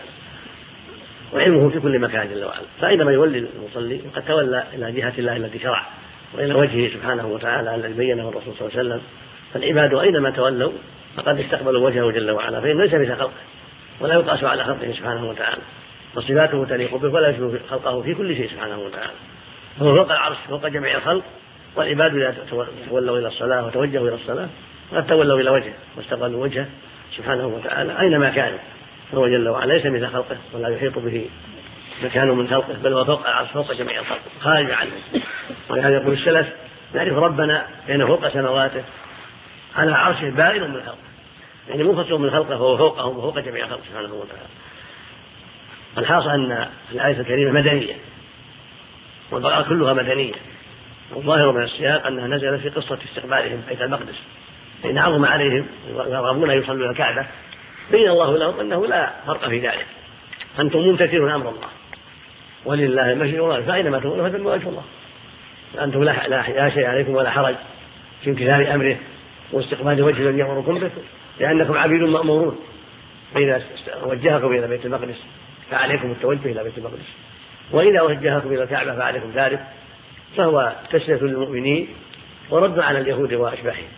Speaker 2: وعلمه في كل مكان جل وعلا. فإنما يولي المصلي قد تولى إلى جهة الله التي شرع وإلى وجهه سبحانه وتعالى الذي بينه الرسول صلى الله عليه وسلم. فالعباد أينما تولوا فقد استقبلوا وجهه جل وعلا، فإن ليس مثل خلقه ولا يقاس على خلقه سبحانه وتعالى، وصفاته تليق به ولا يشبه خلقه في كل شيء سبحانه وتعالى. فهو فوق العرش فوق جميع الخلق، والعباد إذا تولوا إلى الصلاة وتوجهوا إلى الصلاة قد تولوا إلى وجهه واستقبلوا وجهه سبحانه وتعالى أينما كانوا، فهو جل وعلا ليس مثل خلقه ولا يحيط به مكان من خلقه، بل هو فوق العرش فوق جميع الخلق خارج عنه. ولهذا يقول السلف نعرف ربنا بين فوق سماواته على عرشه بائن من خلقه، يعني منفصل من خلقه فهو فوقهم وفوق جميع خلقه سبحانه وتعالى. الحاصل أن الآية الكريمة مدنية والبقرة كلها مدنية، والظاهر من السياق أنها نزلت في قصة استقبالهم بيت المقدس، فإن عظم عليهم ويرغبون أن يصلوا الكعبة بين الله لهم أنه لا فرق في ذلك، أنتم ممتثلون أمر الله ولله المشرق والمغرب فأينما تكونوا فثم وجه الله، أنتم لا شيء عليكم ولا حرج في امتثال أمره واستقبال وجه الذي يأمركم به، لأنكم عبيد مأمورون، فإذا وجهكم إلى بيت المقدس فعليكم التوجه إلى بيت المقدس، وإذا وجهكم إلى الكعبة فعليكم ذلك، فهو تسلية للمؤمنين ورد على اليهود وأشباههم.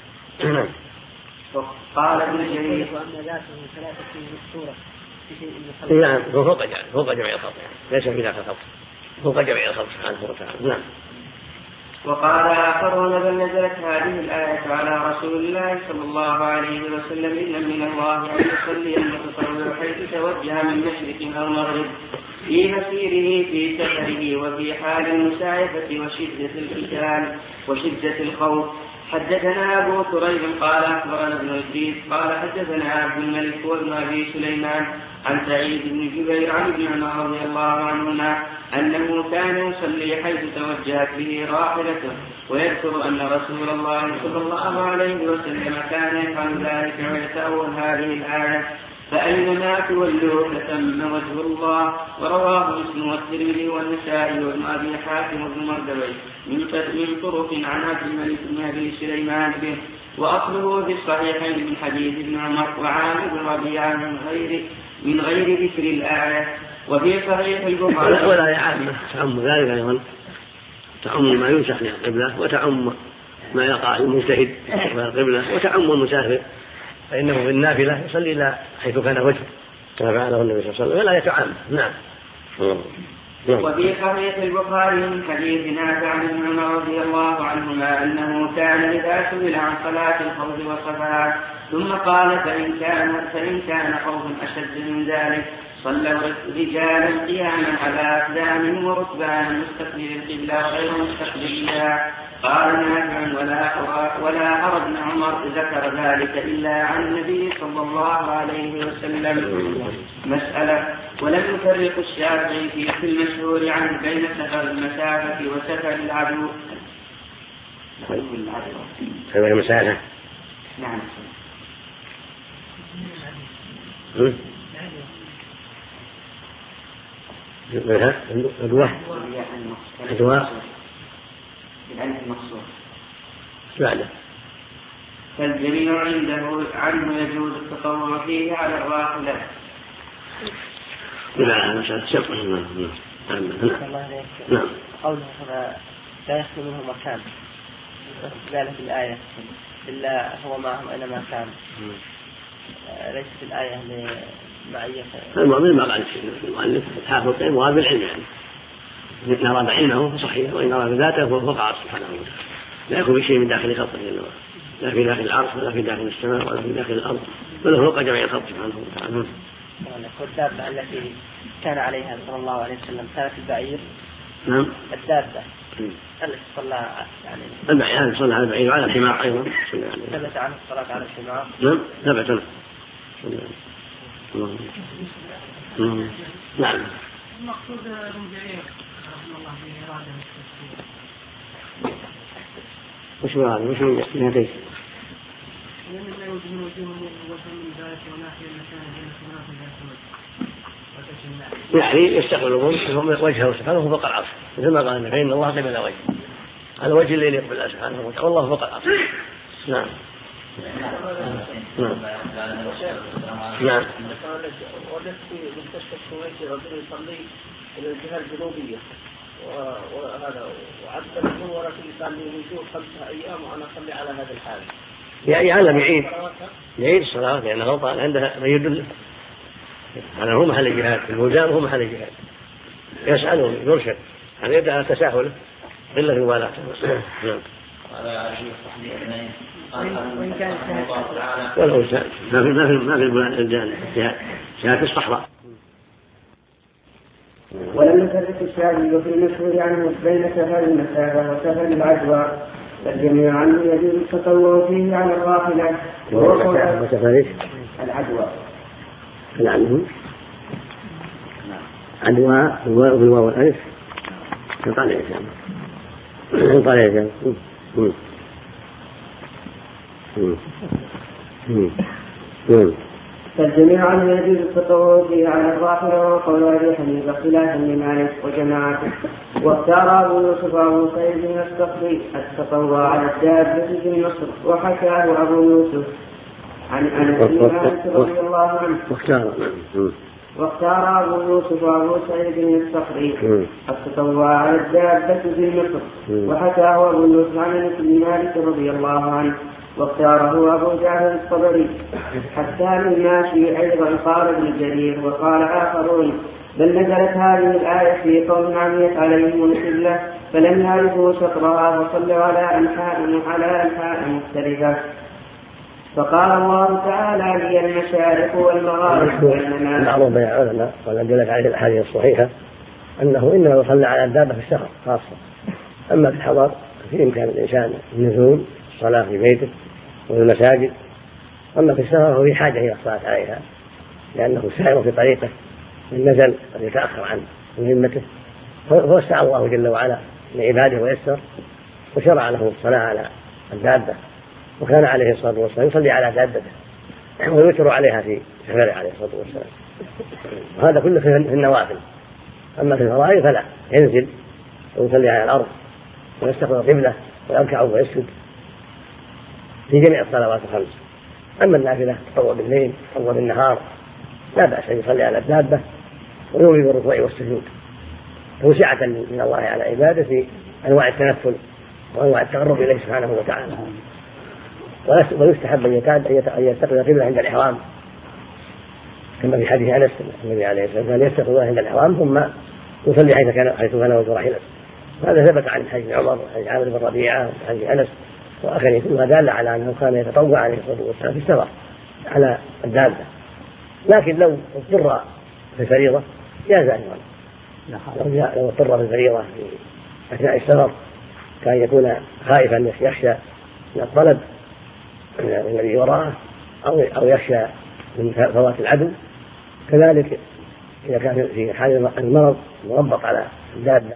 Speaker 1: قال ابن جرير
Speaker 4: وأن ذاته ثلاثة صورة في شيء من الخلق.
Speaker 2: نعم فوق جميع الخلق، ليس في ذاك الخلق فوق جميع الخلق سبحانه وتعالى. نعم.
Speaker 1: وقال آخرون بل نزلت هذه الآية على رسول الله صلى الله عليه وسلم إن من الله أن يصلي المتطوع حيث توجه من مشرق أو مغرب في مسيره في سفره وفي حال المسايفة وشدة القتال وشدة الخوف. حدثنا أبو كريب قال أخبرنا ابن إدريس قال حدثنا عبد الملك وابن أبي سليمان عن سعيد بن جبير عن ابن عمر رضي الله عنهما أنه كان يصلي حيث توجهت به راحلته ويذكر أن رسول الله صلى الله عليه وسلم كان يفعل ذلك ويتأول هذه الآية فأينما تولوا فثم وجه الله. ورواه مسلم والترمذي والنسائي وابن أبي حاتم وابن مردوي من طرق عن عبد الملك بن أبي سليمان به وأصله في الصحيحين من حديث ابن عمر وعامر بن ربيعة من غير ذكر الآية. وفي صحيح البخاري
Speaker 2: ولا عامة تعم ذلك أيضا، تعم ما يمسح من القبلة وتعم ما يقع المجتهد من القبلة وتعم المسافر فإنه في النافلة يصلي إلى حيث كان وجهه كما فعله النبي صلى الله عليه وسلم ولا يتعام. نعم.
Speaker 1: وفي صحيح البخاري من حديث نافع عن ابن عمر رضي الله عنهما أنه كان إذا سئل عن صلاة الخوف وصفها ثم قال فإن كان خوف أشد من ذلك صلوا رجالا قياما على أقدامهم وركبانا مستقبل القبلة وغير مستقبلها. قال نافع ولا أرى ابن عمر ذكر ذلك إلا عن النبي صلى الله عليه وسلم. مسألة ولم يفرق الشافعي في المشهور عنه بين سفر المسافة وسفر العدو.
Speaker 2: سفر المسافة
Speaker 1: نعم. فالجميع عنه يجوز التطوع فيه على الراحلة.
Speaker 2: نعم.
Speaker 3: قوله لا يخلو منه مكان ذلك الآية إلا هو معهم أينما كان ليست الآية لمعية
Speaker 2: المؤمن ما قال المؤلف حافظ العلم وغالب العلم يعني إن أراد علمه فصحيح وإن أراد ذاته فهو فوق عرشه سبحانه وتعالى لا يكون بشيء من داخل خلقه لا في داخل العرش ولا في داخل السماء ولا في داخل الأرض بل فوق جميع الخلق سبحانه وتعالى.
Speaker 3: الدابة التي كان عليها صلى الله عليه وسلم كانت البعير.
Speaker 2: نعم.
Speaker 3: الدابة التي صلى يعني
Speaker 2: البعير صلى على البعير وعلى الحمار أيضا
Speaker 3: ثبت عنه الصلاة على الحمار.
Speaker 2: نعم ثبت عنه. نعم.
Speaker 4: المقصود رمجعير رحمه الله في إرادة
Speaker 2: وش هذا وش نهاية
Speaker 4: لأن لا يوجد وجوه من ذلك وناحية المكان
Speaker 2: يعني يستقبل وجهه سبحانه فوق العرش مثل ما قال فإن الله قبل وجهه على وجه الليل يقبل الله سبحانه وتعالى والله فوق العرش. نعم. نعم.
Speaker 3: والتي مستشفى الكويت رجل يصلي إلى الجهة الجنوبية وهذا وعدت له ولكن قال لي وجوه 5 أيام وأنا أصلي على هذا الحال.
Speaker 2: يعلم يعيد الصلاة لأنه غلطان عندها من يدل هذا هو محل الجهاد الوزان هو محل الجهاد يسأله يرشد هذا يبدأ على تساهله قلة المبالاة.
Speaker 3: وإن كان
Speaker 2: ولو ما في البلدان جهاد الصحراء.
Speaker 1: ولم يفرق الشافعي في المشهور عنه بين سفر المسافة وسفر العدوى فالجميع عنه يجوز التطوع فيه على الراحلة
Speaker 2: وسفر
Speaker 1: العدوى.
Speaker 2: العدوى عدوى بالواو والألف طالع
Speaker 1: فالجميع عنه يجوز التطوع فيه على الراحلة وقول أبي حنيفة خلافا لمالك وجماعته. واختار أبو يوسف وأبو سعيد بن الصخري التطوع على الدابة في مصر وحكاه أبو يوسف عن أنس بن مالك رضي الله عنه. واختار أبو يوسف وأبو سعيد الصخري التطوع على الدابة في مصر، وحكاه أبو يوسف عن أنس بن مالك رضي الله عنه، واختاره أبو جعفر الطبري. حتى للماشي أيضا قال ابن جرير، وقال آخرون بل نزلت هذه الآية في قوم عميت عليهم القبلة فلم يعرفوا شطرها وصلوا على أنحاء مختلفة. فقال الله تعالى لي المشارق والمغارب بينما.
Speaker 2: معروف بين العلماء ودلت عليه الأحاديث الصحيحة أنه إنما يصلى على الدابة في السفر خاصة، أما في الحضر في إمكان الإنسان النزول الصلاة في بيته وفي المساجد، أما في السفر هو في حاجة إلى الصلاة عليها لأنه سائر في طريقه من نزل قد يتأخر عن مهمته، فوسع الله جل وعلا لعباده ويسر وشرع له الصلاة على الدابة، وكان عليه الصلاة والسلام يصلي على دابته ويوتر عليها في سفره عليه الصلاة والسلام، وهذا كله في النوافل. أما في الفرائض فلا، ينزل ويصلي على الأرض ويستقبل القبلة ويركع ويسجد في جميع الصلوات الخمس. أما النافلة تطوع بالليل تطوع بالنهار لا بأس أن يصلي على الدابة ويومي بالركوع والسجود توسعة من الله على عباده في أنواع التنفل وأنواع التقرب إليه سبحانه وتعالى. ويستحب أن يستقبل القبلة عند الإحرام كما في حديث أنس النبي عليه الصلاة والسلام كان يستقبل عند الإحرام ثم يصلي حيث كان وجه راحلته. هذا ثبت عن حديث عمر وحديث عامر بن ربيعة وحديث أنس وآخرين، كلها دالة على أنه كان يتطوع عليه الصلاة والسلام في السفر على الدابة. لكن لو اضطر في الفريضة جاز أيضا، لو اضطر في الفريضة في أثناء السفر كان يكون خائفا يخشى من الطلب الذي وراءه أو يخشى من فوات العدو، كذلك إذا كان في حال المرض مربط على الدابة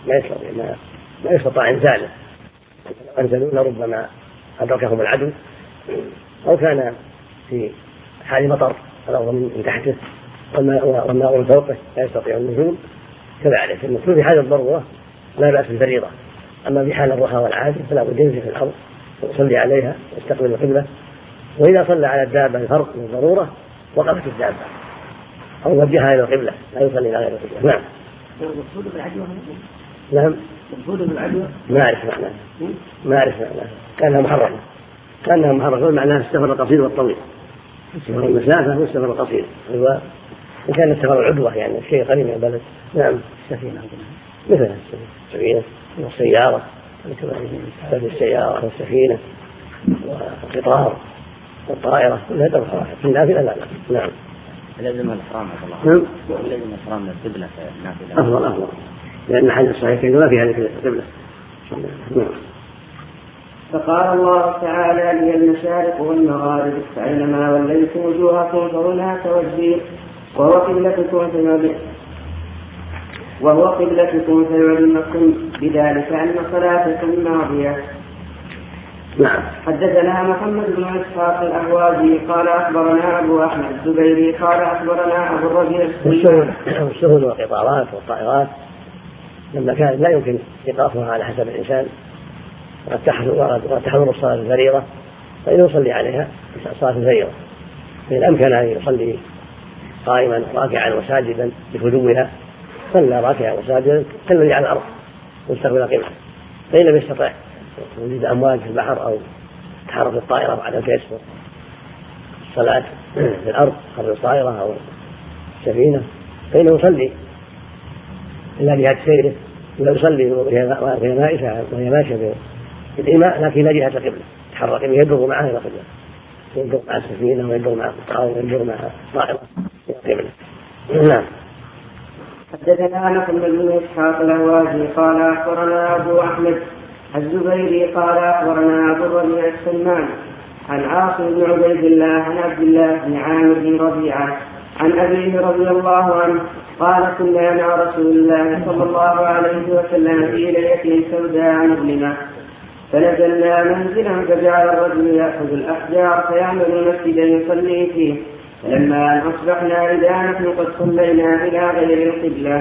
Speaker 2: ما يستطاع إنزاله أنزلون ربما أدركهم العدو، أو كان في حال مطر الأرض من تحته والماء من فوقه لا يستطيع النزول، كذلك المقصود في حال الضرورة لا بأس بالفريضة. أما في حال الرخاء والعادة فلا بد ينزل في الأرض ويصلي عليها ويستقبل القبلة، وإذا صلى على الدابة الفرق من الضرورة وقفت الدابة أو وجهها إلى القبلة لا يصلي إلى غير القبلة. نعم.
Speaker 3: المقصود بالعدوى
Speaker 2: نعم.
Speaker 3: المقصود بالعدوى
Speaker 2: ما أعرف معناه كأنها محرمة معناها السفر القصير والطويل، السفر المسافة والسفر القصير هو إن كان السفر العدوى يعني شيء قريب من البلد. نعم.
Speaker 3: السفينة
Speaker 2: مثل السفينة والسيارة والسفينة والقطار والطائرة كلها تبقى في النافلة. لا. نعم.
Speaker 5: لازم الإحرام الله. لازم الإحرام من القبلة في النافلة.
Speaker 2: أفضل لأن حديث صحيح ما في هذه القبلة. نعم.
Speaker 1: فقال الله تعالى لي المشارق والمغارب فأينما وليتم وجوهكم فهناك وجهي وهو قبلتكم فيعلمكم بذلك أن صلاتكم ماضية.
Speaker 2: نعم.
Speaker 1: حدثنا محمد بن إسحاق الأهوازي قال أخبرنا أبو أحمد الزبيري قال أخبرنا أبو الربيع
Speaker 2: السهول والقطارات والطائرات لما كان لا يمكن إيقافها على حسب الإنسان وقد تحضر الصلاة الفريضة فإنه يصلي عليها صلاة الفريضة، فإن أمكن أن يصلي قائما راكعا وساجدا بهدوءها صلى راكعا وساجدا كالذي على الأرض واستقبل قبله. فإن لم يستطع وجد أمواج في البحر أو تحرك الطائرة بعد الكسر الصلاة في الأرض قبل الطائرة أو السفينة فإنه يصلي إلا جهة سيره، ولا يصلي وهي ماشية بالإيماء لكن لا جهة القبلة تحرك يدور معها إلى القبلة، يدور مع السفينة ويدور مع القطار ويدور مع الطائرة إلى القبلة. نعم.
Speaker 1: حدثنا محمد بن إسحاق الأهوازي قال أخبرنا أبو أحمد الزبيري قال أخبرنا أبو الربيع السمان عن عاصم بن عبيد الله عن عبد الله بن عامر بن ربيعة عن أبيه رضي الله عنه قال كنا مع رسول الله صلى الله عليه وسلم في ليلة سوداء مظلمة فنزلنا منزلا فجعل الرجل يأخذ الأحجار فيعمل مسجدا يصلي فيه، فلما أن أصبحنا إذا نحن قد صلينا إلى غير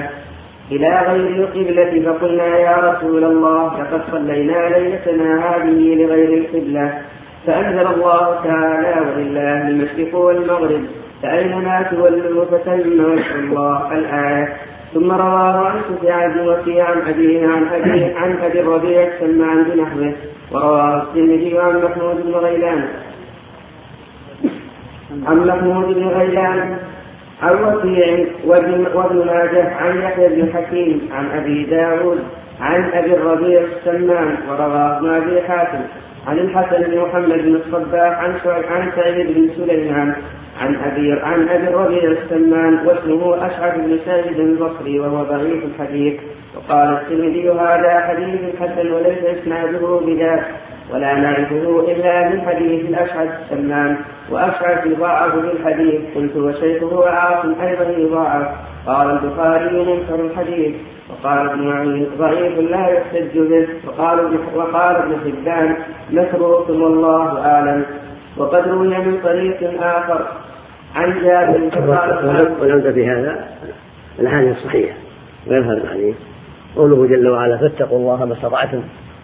Speaker 1: القبلة فقلنا يا رسول الله لقد صلينا ليلتنا هذه لغير القبلة، فأنزل الله تعالى ولله المشرق والمغرب فأينما تولوا فثم وجه الله الآية. ثم رواه عن سفيان بن وكيع عن أبيه عن أبي الربيع السمان بنحوه. ورواه الترمذي عن محمود بن غيلان عن وكيع وابن ماجه عن يحيى بن حكيم عن أبي داود عن أبي الربيع السمان. ورواه ابن أبي حاتم عن الحسن بن محمد بن الصباح عن سعيد بن سليمان عن أبي الربيع السمان واسمه أشعث بن سعيد البصري وهو ضعيف الحديث. وقال الترمذي هذا حديث حسن وليس إسناده بذاك ولا نعرفه إلا من حديث الأشعث السمان. وأشعث يضاعف بالحديث. قلت وشيخه عاصم أيضا يضاعف. قال البخاري منكر الحديث. وقال ابن معين ضعيف لا يحتج به. وقال ابن حبان متروك والله أعلم. وقد روي من طريق آخر عن جابر
Speaker 2: ولم في هذا الأحاديث الصحيحة ويظهر الحديث قوله جل وعلا فاتقوا الله ما استطعتم.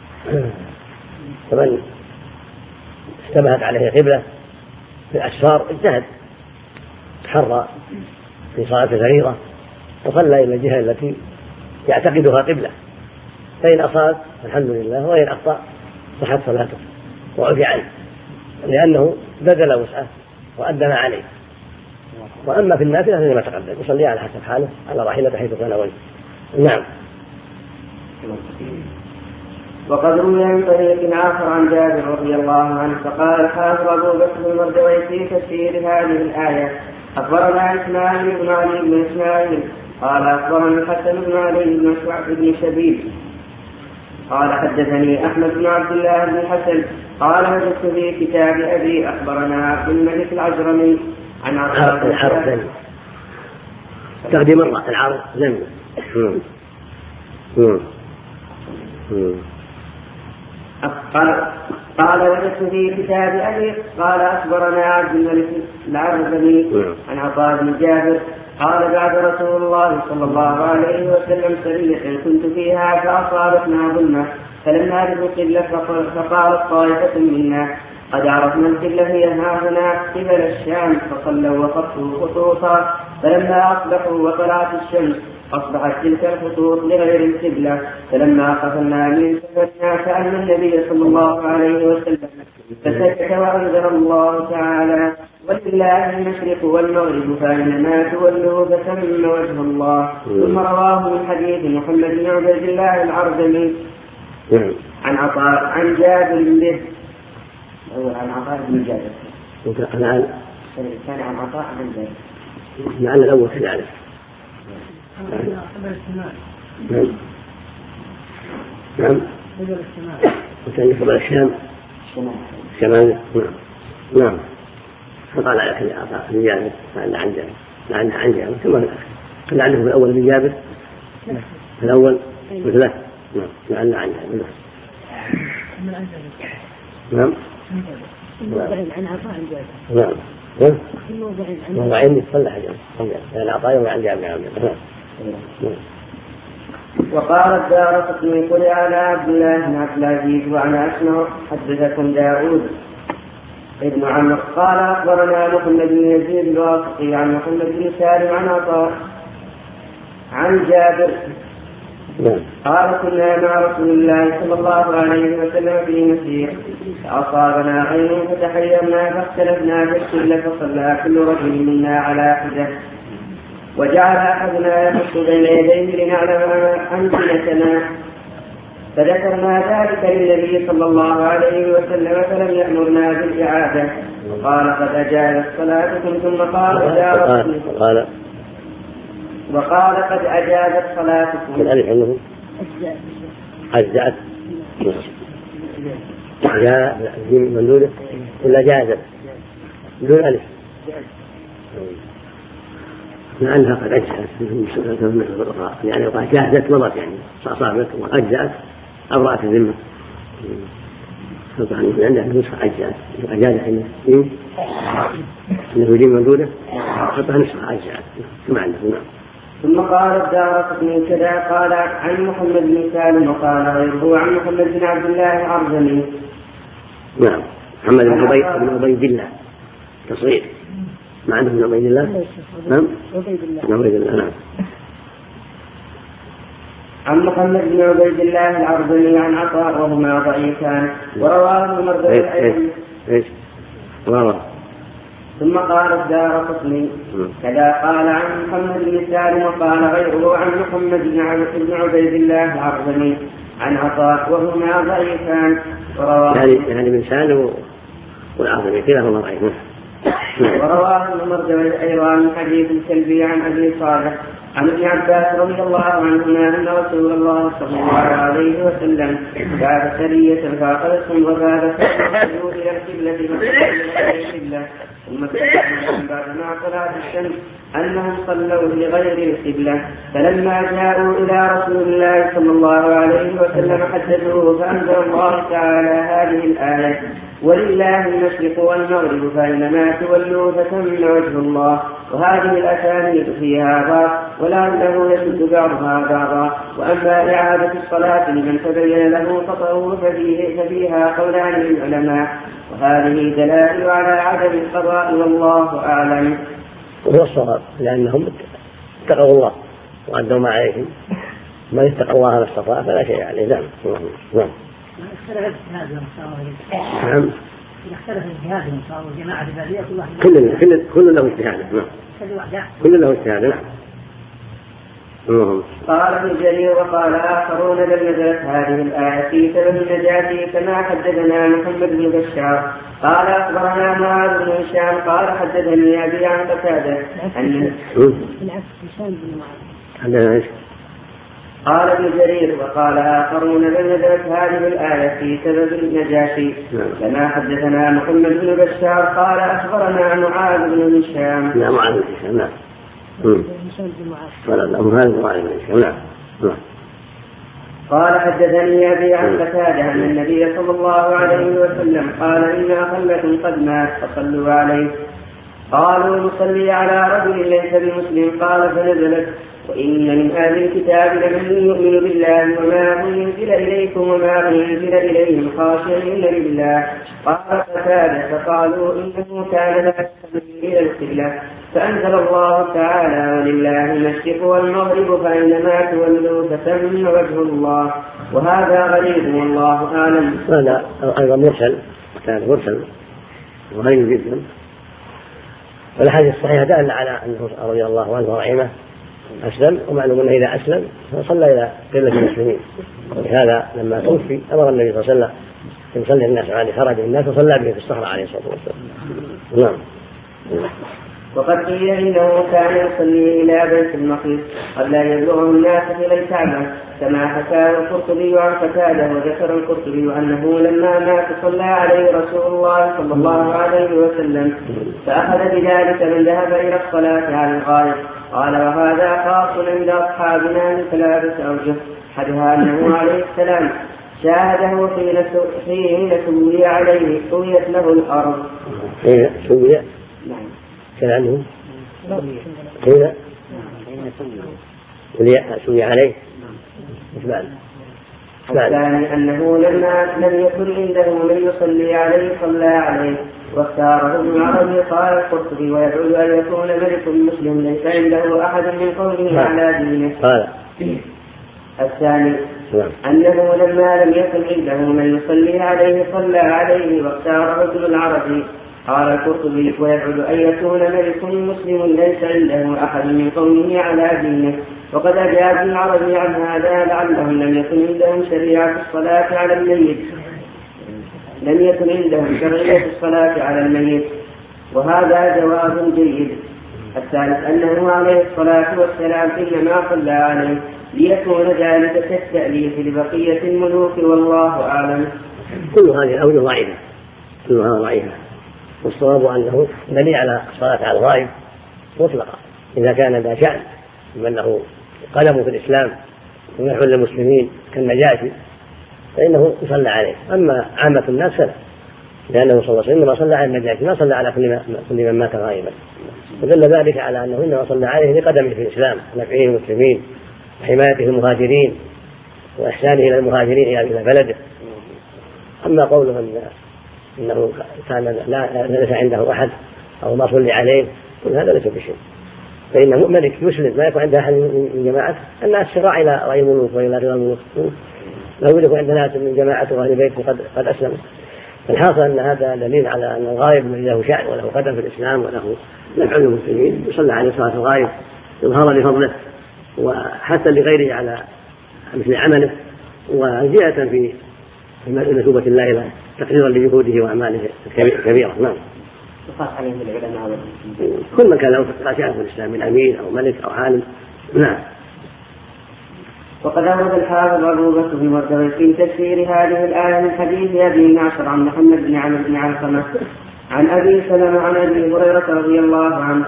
Speaker 2: فمن اشتبهت عليه قبلة في الأسفار اجتهد تحرى في صلاة الفريضة وصلى إلى الجهة التي يعتقدها قبلة، فإن أصاب الحمد لله وإن أخطأ صحت صلاته وعفي عنه لأنه بذل وسعه وأدى ما عليه. وأما في النافلة فإنما تقدم يصلي على حسب حاله على راحلته حيث كان وجهه. نعم.
Speaker 1: وقد روي من طريق آخر عن جابر رضي الله عنه فقال الحافظ أبو بكر المردوي في تفسير هذه الآية أخبرنا إسماعيل بن علي بن إسماعيل قال أخبرنا الحسن بن علي بن شبيب قال حدثني أحمد بن عبد الله بن الحسن قال وجدت في كتاب أبي أخبرنا عبد الملك العجرمي عن
Speaker 2: العرض تقديم مرة العرض زمن.
Speaker 1: قال وجدت في كتاب أبي قال أخبرنا عبد الملك العربي عن عطاء بن جابر قال بعد رسول الله صلى الله عليه وسلم سرية كنت فيها فأصابتنا ظلمة فلما ندرك القبلة فقالت طائفة منا قد عرفنا القبلة هي هنا قبل الشام فصلوا وخطوا خطوطا فلما أصبحوا وطلعت الشمس أصبحت تلك الخطوط لغير القبلة فلما قفلنا من سفرنا كأن النبي صلى الله عليه وسلم فسكت وأنزل الله تعالى ولله المشرق والمغرب فإنما تولوا فثم وجه الله. ثم رواه من حديث محمد بن عبيد الله العرجمي عن عطاء عن جابر به عن عطاء بن جابر كان عن عطاء عن جابر
Speaker 2: لعل الأول كذلك. نعم وكان قبل الشام شمال. نعم فقال على كل عطاء بن جابر لعلها عن جابر ثم لعله في الأول بن جابر في الأول مثله. نعم لعلها عن جابر. نعم
Speaker 4: عن عطاء عن جابر.
Speaker 2: نعم موضعين يصلح يعني عطاء وعن جابر.
Speaker 1: وقال الدارقطني قل على عبد الله بن عبد العزيز وأنا أسمع حدثكم داود ابن عمرو قال أخبرنا محمد بن يزيد الواسطي عن محمد بن سالم عن عطاء عن جابر قال كنا مع رسول الله صلى الله عليه وسلم في مسير فأصابنا عين فتحيرنا فاختلفنا في القبلة فصلى كل رجل منا على حدة وجعل أحدنا يحط بين يديه لنعلم أمكنتنا فذكرنا ذلك للنبي صلى الله عليه وسلم فلم يأمرنا بالإعادة وقال قد أجازت صلاتكم ثم وقال قد أجازت صلاتكم
Speaker 2: الألف عنه أجزأت جاء من دونه ولا جازت دون ألف لأنها قد أجزأت يعني وقال جازت مضت يعني أصابت وأجزأت أبرأت الذمة فطبعا عندها نسخة أجزأت أجازت إنه يجيب من دونه حطها نسخة أجزأت كما عنده. نعم.
Speaker 1: ثم قال الدارقطني كذا قال عن محمد بن سالم وقال غيره عن محمد بن عبد الله العرجمي.
Speaker 2: نعم محمد بن عبيد الله تصغير مع ابن عبيد الله. نعم عبيد الله. نعم.
Speaker 1: عن محمد بن عبيد الله العربي عن عطاء وهما ضعيفان ورواه المردود
Speaker 2: ايش
Speaker 1: ثم قال الدارقطني كذا قال عن محمد بن سالم وقال غيره عن محمد بن عبيد الله العربي عن عطاء وهما ضعيفان
Speaker 2: يعني من سالم والعربي كلاهما ضعيفان.
Speaker 1: ورواه المردود أيضا من حديث الكلبي عن أبي صالح عن ابن عباس رضي الله عنهما أن رسول الله صلى الله عليه وسلم بعث سرية فأخذتهم وباب فأخذوا إلى القبلة ثم استقبلوا بعدما طلعت الشمس أنهم صلوا لغير القبلة فلما جاءوا إلى رسول الله صلى الله عليه وسلم حدثوه فأنزل الله تعالى هذه الآية ولله المشرق والمغرب فإنما تولوا فثم وجه الله. وهذه الأسانيد فيها ضعف ولعله يشد بعضها بعضا. وأما إعادة الصلاة لمن تبين له خطأه ففيها قولان للعلماء وهذه دلائل على عدم القضاء والله أعلم.
Speaker 2: وهو الصواب لأنهم اتقوا الله وأدوا ما عليهم من اتقى الله ما استطاع فلا شيء عليه. نعم.
Speaker 4: اختلف الجهاد
Speaker 2: نعم.
Speaker 4: اختلف الجهاد والجماعة البادية
Speaker 2: كل له اجتهاد. نعم. كل له اجتهاد. نعم.
Speaker 1: قال ابن جرير وقال آخرون لم نزلت هذه الآية في سبب النجاة كما حدثنا محمد بن بشار قال أخبرنا معاذ بن هشام قال حدثني أبي عن قتادة قال ابن جرير وقال آخرون لم نزلت هذه الآية في سبب النجاة كما حدثنا محمد بن بشار قال أخبرنا معاذ بن هشام. قال حدثني أبي عن قتادة أن النبي صلى الله عليه وسلم قال إن أخلكم قد مات فصلوا عليه. قالوا نصلي على رجل ليس بمسلم قال فنزلت وإن من أهل الكتاب لمن يؤمن بالله وما أنزل إليكم وما أنزل إليهم خاشعين لله. قال قتادة فقالوا إنه كان لا يصلي إلى القبلة فأنزل الله تعالى ولله المشرق والمغرب فإنما تولوا فثم وجه الله. وهذا غريب والله أعلم.
Speaker 2: هذا أيضا مرسل وغير جدا. والحديث الصحيح دل على أنه رضي الله عنه ورحمه أسلم ومعلوم أنه إذا أسلم فصلى إلى قبلة المسلمين. ولهذا لما توفي أمر النبي صلى الله عليه وسلم أن يصلي الناس عليه خرج الناس وصلى به في الصحراء عليه الصلاة والسلام. نعم.
Speaker 1: وقد قيل إنه كان يصلي إلى بيت المقدس قبل أن يبلغه الناس إلى الكعبة كما حكى القرطبي عن قتادة. وذكر القرطبي أنه لما مات صلى عليه رسول الله صلى الله عليه وسلم فأخذ بذلك من ذهب إلى الصلاة على الغائب. قال وهذا خاص عند أصحابنا من ثلاثة أوجه. أحدها أنه عليه السلام شاهده حين سوي عليه سويت له الأرض.
Speaker 2: سوي كان سوي عليه.
Speaker 1: الثاني أنه لما لم يكن عنده من يصلي عليه صلى عليه واختاره ابن عربي. قال القرطبي ويدعو أن يكون ملك مسلم ليس عنده أحد من قوله على دينه. الثاني أنه لما لم يكن عنده من يصلي عليه صلى عليه واختاره ابن العربي. قال القرطبي ويدعو أن يكون ملك مسلم ليس عنده أحد من قومه على دينه. وقد أجاب ابن العربي عن هذا لعلهم لم يكن عندهم شريعة الصلاة على الميت وهذا جواب جيد. الثالث أنه عليه الصلاة والسلام إنما صلى عليه ليكون ذلك كالتأليف لبقية الملوك والله أعلم.
Speaker 2: كل هذه الأوجه ضعيفة والصواب أنه دليل على الصلاة على الغائب مطلقا إذا كان ذا شأن من له قدم في الإسلام ونحو للمسلمين كالنجاشي فإنه يصلى عليه. أما عامة الناس فلا، لأنه صلى الله عليه وسلم ما صلى على النجاشي ما صلى على كل من مات غائبا. ودل ذلك على أنه إنما صلى عليه لقدمه في الإسلام ونفعه المسلمين وحمايته المهاجرين وإحسانه إلى المهاجرين إلى بلده. أما قوله إنه كان ليس عنده أحد أو ما صلي عليه كل هذا ليس بشيء. فإن ملك مسلم لا يكون عنده أحد من جماعته، الناس شراع إلى رأي الملوك وإلى رضا الملوك، لو يكون عند ناس من جماعته وأهل بيته قد أسلموا. الحاصل أن هذا دليل على أن الغائب من له شأن وله قدم في الإسلام وله نفع للمسلمين، يصلى عليه صلاة الغائب إظهارا لفضله وحتى لغيره على مثل عمله وزيادة في مثوبة الله إلى تقريرا لجهوده وأعماله الكبيرة. نعم.
Speaker 5: يقاس عليهم العلماء
Speaker 2: كل من كان له شأن في الإسلام من أمير أو ملك أو عالم. نعم.
Speaker 1: وقد أورد الحافظ أبو بكر بن مردوي في تفسير هذه الآية من حديث أبي معشر عن محمد بن عمرو بن علقمة عن أبي سلمة عن أبي هريرة رضي الله عنه.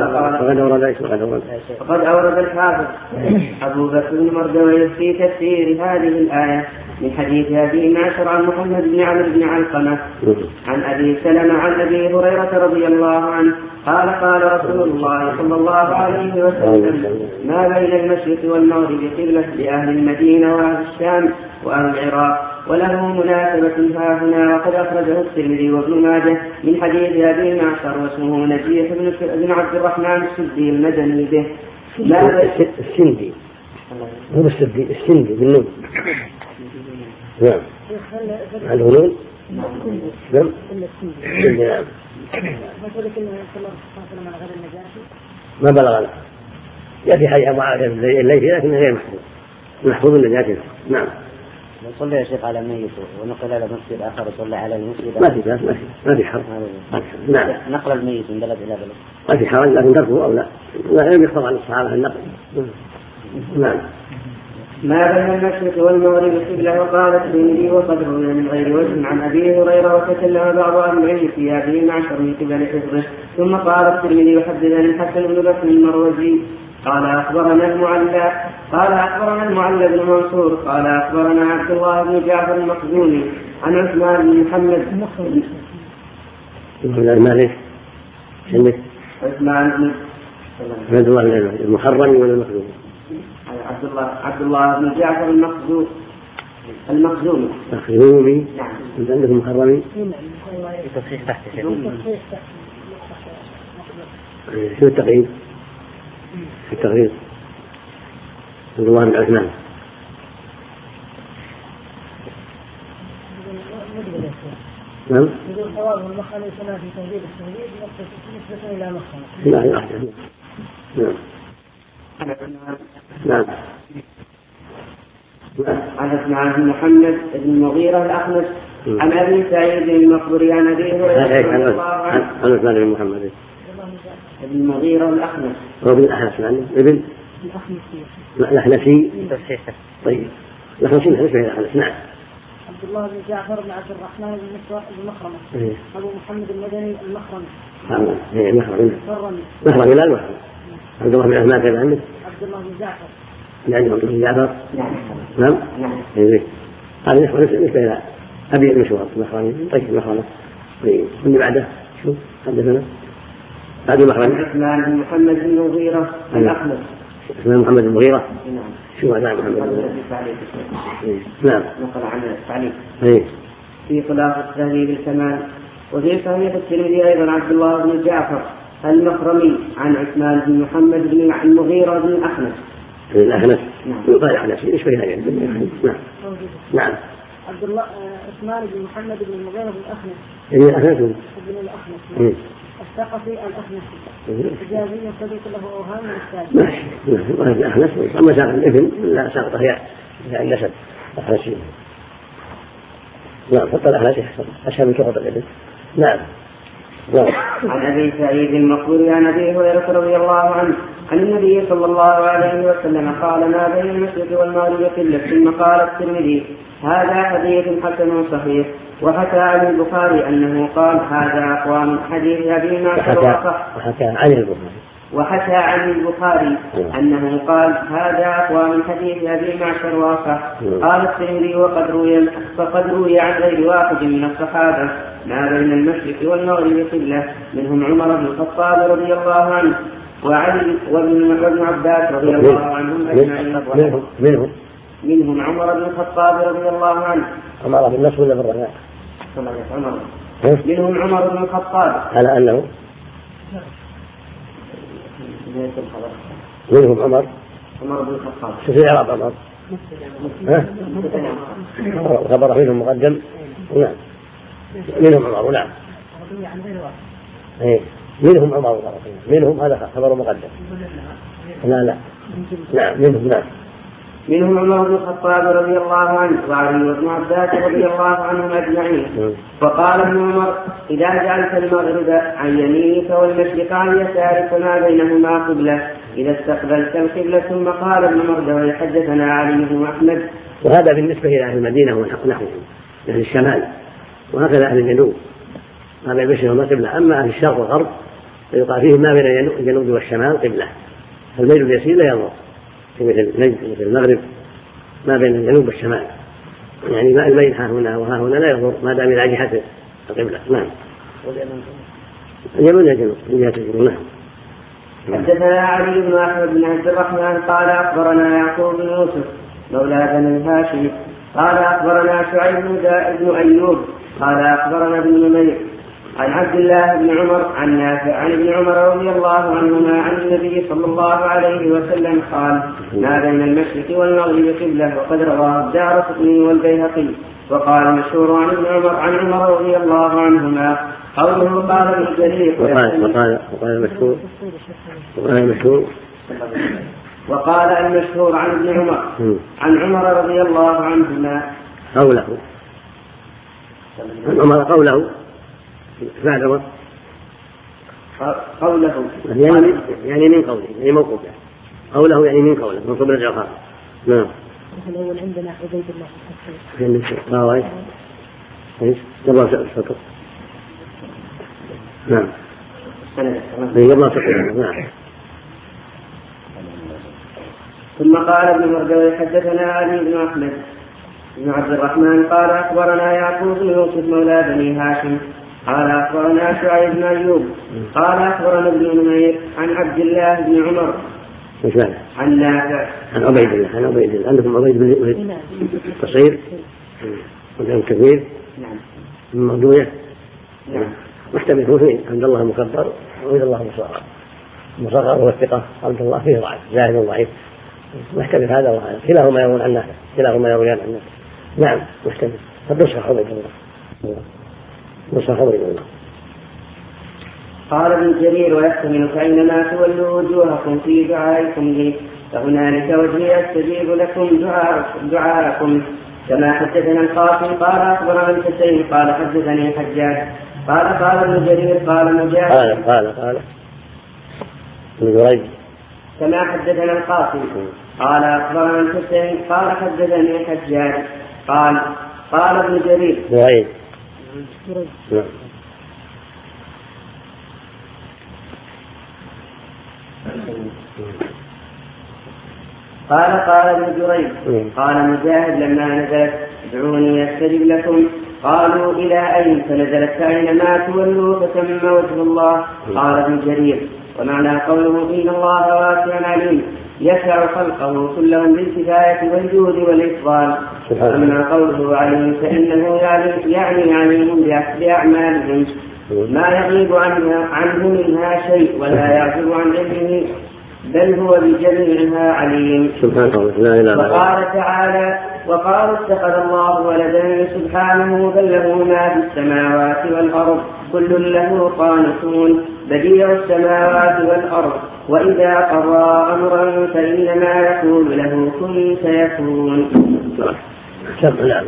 Speaker 1: وقد أورد الحافظ أبو بكر بن مردوي في تفسير هذه الآية من حديث أبي معشر عن محمد بن عمرو بن علقمة عن أبي سلمة عن أبي هريرة رضي الله عنه قال قال رسول الله صلى الله عليه وسلم ما بين المشرق والمغرب قبلة لأهل المدينة وأهل الشام وأهل العراق وله مناسبة ها هنا. وقد أخرجه الترمذي وابن ماجه من حديث أبي معشر واسمه نجيح بن عبد الرحمن السدي المدني به.
Speaker 2: السندي هو السندي بالنون. نعم. الهنون. نعم. ما بلغ له يأتي حديث معاذ الليثي لكن غير محفوظ النجاشي. نعم.
Speaker 5: لو صلى يا شيخ على ميت ونقل إلى مسجد آخر وصلى على المسجد
Speaker 2: ما في بأس ما في حرج. نعم.
Speaker 5: نقل الميت من بلد إلى بلد
Speaker 2: ما في حرج لكن تركه أو لا لم يخطر عن الصحابة النقل. نعم.
Speaker 1: ما بين المشرق والمغرب قبلة. وقال الترمذي وقد روي من غير وجه عن أبي هريرة وتكلم بعض أهل العلم في أبي معشر من قبل حفظه. ثم قال الترمذي وحدثنا الحسن بن بكر المروزي قال أخبرنا المعلى بن منصور قال أخبرنا عبد الله بن جعفر المخزومي عن عثمان بن محمد عثمان بن
Speaker 2: المحرم ولا المخزومي؟
Speaker 1: عبد الله بن جعفر المخزومي.
Speaker 2: نعم. أنت عندك المحرمي؟
Speaker 5: تصحيح تحت
Speaker 2: شو التقييد؟ التغيير عبد الله بن عثمان. نعم.
Speaker 4: يقول حوار المخرج سنة في تهذيب التهذيب نسبة إلى مخرج.
Speaker 2: لا أحسن. نعم. نعم.
Speaker 1: عن عثمان بن محمد بن المغيرة الأخنس عن أبي سعيد المقبري عن أبي هريرة رضي الله عنه.
Speaker 2: عن عثمان بن محمد
Speaker 1: بن المغيرة الأخنس.
Speaker 2: هو ابن الأحنس يعني ابن الأحنسي. طيب الأحنسي الأحنس. نعم.
Speaker 4: عبد الله بن جعفر بن عبد الرحمن بن المخرمة. أبو محمد المدني المخرمي.
Speaker 2: مخرمي لا المخرمي. عبد الله بن عثمان كان عنده.
Speaker 4: عبد الله بن جعفر.
Speaker 2: يعني عبد الله بن جعفر. نعم. هذا نسبة إلى أبي المشوار المخرمي. طيب المخرمة. طيب اللي بعده شو حدثنا؟ هذا المخرمي.
Speaker 1: عثمان بن محمد بن المغيرة الأخنس.
Speaker 2: عثمان محمد المغيرة.
Speaker 1: نعم.
Speaker 2: شو هذا محمد؟ نعم.
Speaker 1: نقل عن التعليق.
Speaker 2: إيه.
Speaker 1: في خلاصة تهذيب الكمال. وفي صحيح الترمذي أيضا عبد الله بن جعفر المخرمي عن عثمان بن محمد بن المغيرة بن الأخنس.
Speaker 2: الأخنس.
Speaker 1: نعم.
Speaker 2: يقال أخنس إيش فيها يعني؟ نعم. نعم.
Speaker 4: عبد الله عثمان بن محمد بن المغيرة بن الأخنس.
Speaker 2: إيه الأخنس.
Speaker 4: بن الأخنس. الثقفي الأخنس. إجازي صديق له أوهام من الثالث.
Speaker 2: ماشي. الأخنس أما ساق الابن لا ساقط هي النسب أخنسي. نعم. حتى الأخنسي أشهر من كفر الابن. نعم.
Speaker 1: عن أبي سعيد المقبري عن أبي هريرة رضي الله عنه عن النبي صلى الله عليه وسلم قال ما بين المشرق والمغرب قبلة. ثم قال الترمذي هذا حديث حسن صحيح. وحكى عن البخاري أنه قال هذا أقوى من حديث أبي معشر وحكى عن البخاري أنه قال هذا أقوى من حديث أبي معشر وأصح. قال الترمذي فقد روي عن غير واحد من الصحابة ما بين المشرق والمغرب قبلة منهم عمر بن الخطاب رضي الله عنه وعلي وابن عباس رضي الله عنهم أجمعين. منهم عمر بن الخطاب رضي الله عنه.
Speaker 2: عمر بن نصر ولا بالرجاء؟
Speaker 1: منهم عمر بن الخطاب
Speaker 2: على أنه منهم عمر
Speaker 1: بن الخطاب.
Speaker 2: شوف الإعراب عمر خبر منهم مقدم. نعم منهم عمر. نعم منهم عمر منهم هذا خبر مقدم. لا نعم منهم. نعم
Speaker 1: منهم عمر بن الخطاب رضي الله عنه وعلي بن عباس رضي الله عنهم أجمعين. فقال ابن عمر إذا جعلت المغرب عن يمينك والمشرق عن يسارك فما بينهما قبلة إذا استقبلت القبلة. ثم قال ابن مردوي حدثنا علي بن أحمد.
Speaker 2: وهذا بالنسبة إلى أهل المدينة ونحوهم أهل الشمال، وهكذا أهل الجنوب ما بين بينهما قبلة. أما أهل الشرق والغرب فيقع فيه ما بين الجنوب والشمال قبلة، فالميل اليسير لا يضر في مثل المغرب ما بين الجنوب والشمال، يعني ما البين ها هنا وها هنا لا يضر ما دام إلى جهة القبلة. نعم اليمين الجنوب من جهة الجنوب. نعم.
Speaker 1: حدثنا علي بن أحمد بن عبد الرحمن قال أخبرنا يعقوب بن يوسف مولى بني هاشم قال أخبرنا شعيب بن أيوب قال أخبرنا ابن نمير عن عبد الله بن عمر عن نافع عن ابن عمر رضي الله عنهما عن النبي صلى الله عليه وسلم قال ما بين المشرق والمغرب قبلة. وقد رواه الدارقطني والبيهقي. وقال المشهور عن عمر رضي الله عنهما قوله قال ابن جرير وقال المشهور عن ابن عمر عن عمر رضي الله عنهما
Speaker 2: قوله بعد عمر
Speaker 1: قوله
Speaker 2: يعني من قوله يعني موقوف قوله يعني من قوله من قبل الجوهر. نعم
Speaker 6: الأول عندنا عبيد الله
Speaker 2: ايش قبل السطر. نعم قبل السطر. نعم.
Speaker 1: ثم قال ابن مردوي حدثنا علي بن أحمد بن عبد الرحمن قال أخبرنا يعقوب بن يوسف مولى بني هاشم قال أخبرنا شعيب بن أيوب قال أخبرنا ابن نمير عن عبد الله بن عمر عن نافع
Speaker 2: عن عبيد الله عندكم عبيد بن قصير وجه كبير موضوعه محتمل فيه عبد الله مكبر وعبد الله مصغر والثقة عبد الله فيه ضعيف زاهد ضعيف محتمل هذا وهذا كلاهما يروون عن نافع كلاهما يرويان عن نافع. نعم محتمل فالنسخة عبيد الله نسخة عبيد الله.
Speaker 1: قال ابن جرير ويحتمل فإنما تولوا وجوهكم في دعائكم لي فهنالك وجهي أستجيب لكم دعاءكم. كما حدثنا القاسم قال أخبرنا الحسين قال حدثني حجاج قال ابن جرير قال مجاهد
Speaker 2: قال ابن جريج
Speaker 1: كما حدثنا القاسم قال أخبرنا الحسين قال حدثني حجاج قال ابن جرير قال ابن جريج قال مجاهد لما نزلت ادعوني استجب لكم قالوا إلى أين فنزلت فأينما تولوا فثم وجه الله. قال ابن جرير ومعنى قوله إن الله واسع عليم يسع خلقه كلهم بالكفاية والجود والإفضال. أما قوله عليم فإنه يعني عليم بأعمالهم ما يغيب عنه منها شيء ولا يعزب عن علمه بل هو بجميعها عليم. وقال تعالى وقالوا اتخذ الله ولدا سبحانه بل له ما في السماوات والأرض كل له قانتون بديع السماوات والأرض وإذا قضى أمرا فإنما يقول له كن فيكون.
Speaker 2: الحمد لله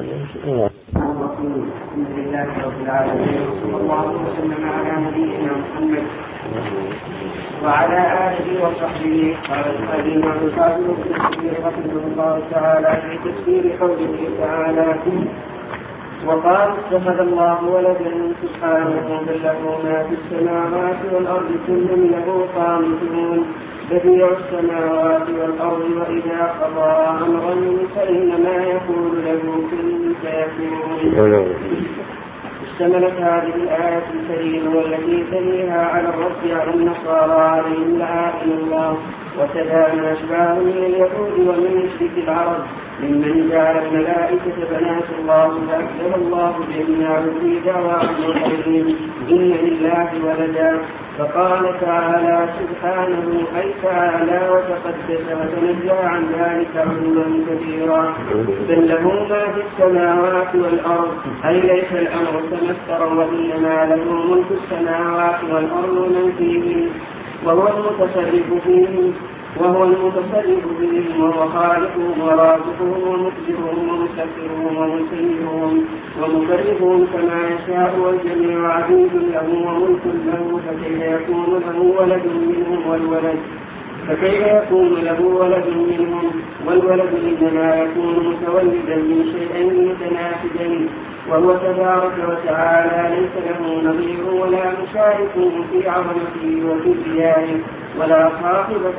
Speaker 1: رب العالمين صلى الله وسلم على نبينا محمد وعلى آله وصحبه. قال الحديث عن القاسم رحمه الله تعالى في تفسير قوله تعالى وقال اتخذ الله ولدا سبحانه بل له ما في السماوات والأرض كل له قانتون بديع السماوات والأرض وإذا قضى أمرا فإنما يقول له كن فيكون. اشتملت هذه الآية الكريمة والتي تليها على الرد على النصارى عليهم لعائن الله وكذا ما أشباه من اليهود ومن مشرك العرب ممن جعل الملائكة بنات الله فأكثر الله جميعا في دعواهم القائلين إن لله ولدا فقال تعالى سبحانه أي تعالى وتقدس وتنزه عن ذلك علوا كبيرا بل له ما في السماوات والأرض أي ليس الأمر كما افتروا وإنما له ملك السماوات والأرض ومن فيهن وهو المتصرف فيهم وهو خالقهم ورازقهم ومقدرهم ومسخرهم ومسيرهم ومفرقهم كما يشاء والجميع عبيد له وملك له فكيف يكون له ولد منهم والولد إنما يكون متولدا من شيئين متنافذين وهو تبارك وتعالى ليس له نظير ولا مشارك في عظمته وفي كبريائه ولا صاحبة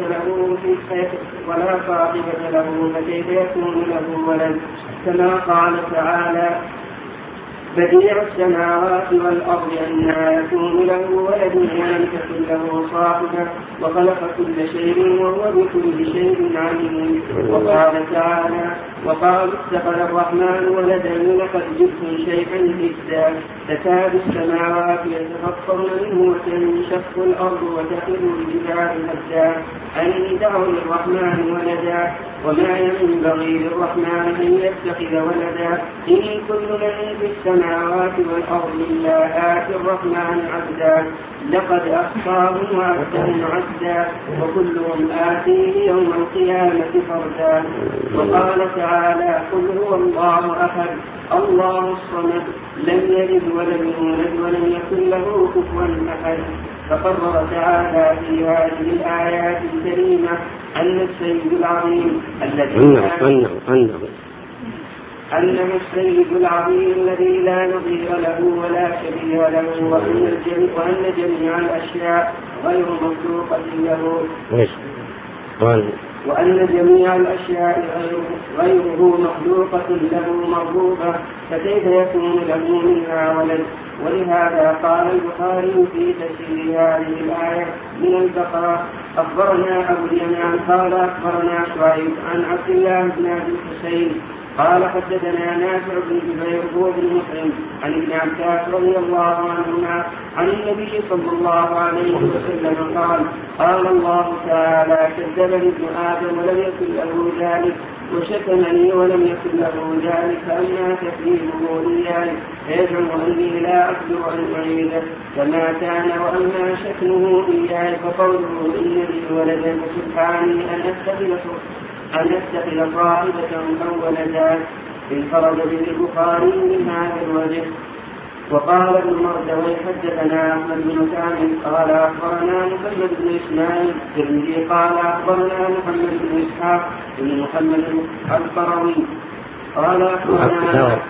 Speaker 1: له فكيف يكون له ولد كما قال تعالى بديع السماوات والأرض أنى يكون له ولد ولم تكن له صاحبة وخلق كل شيء وهو بكل شيء عليم وقال تعالى وقال اتخذ الرحمن ولدا لقد جئتم شيئا إدا تكاد السماوات يتفطرن منه وتنشق الأرض وتخر الجبال هدا أن دعوا للرحمن ولدا وما ينبغي للرحمن أن يتخذ ولدا إن كل من في السماوات والأرض إلا آتي الرحمن عبدا لقد أحصاهم وعدهم عدا وكلهم آتيه يوم القيامة فردا وقال تعالى قل هو الله أحد الله الصمد لم يلد ولم يولد ولم يكن له كفوا أحد فقرر تعالى في هذه الآيات الكريمة أن السيد العظيم أنه السيد العظيم الذي لا نظير له ولا شبيه له وأن جميع الأشياء غير مخلوقة له وأن جميع الأشياء غيره مخلوقة له مرغوبة فكيف يكون له منها ولد ولهذا قال البخاري في تفسير هذه الآية من البقرة أخبرنا أبو اليمان قال أخبرنا شعيب عن عبد الله بن أبي الحسين قال حدثنا نافع بن جبير هو بن مسلم عن ابن عباس رضي الله عنهما عن النبي صلى الله عليه وسلم قال الله تعالى كذبني ابن آدم ولم يكن له ذلك وشتمني ولم يكن له ذلك أما تكذيبه إياي فيزعم أني لا أقدر أن أعيده كما كان وأما شتمه إياي فقوله إن لي ولدا سبحاني أن أتخذ صاحبة أو ولدا انفرد به البخاري من هذا الوجه. وقال ابن مردوي حدثنا أحمد بن كامل قال أخبرنا محمد بن إسماعيل الترمذي قال أخبرنا محمد بن إسحاق بن محمد القروي قال أخبرنا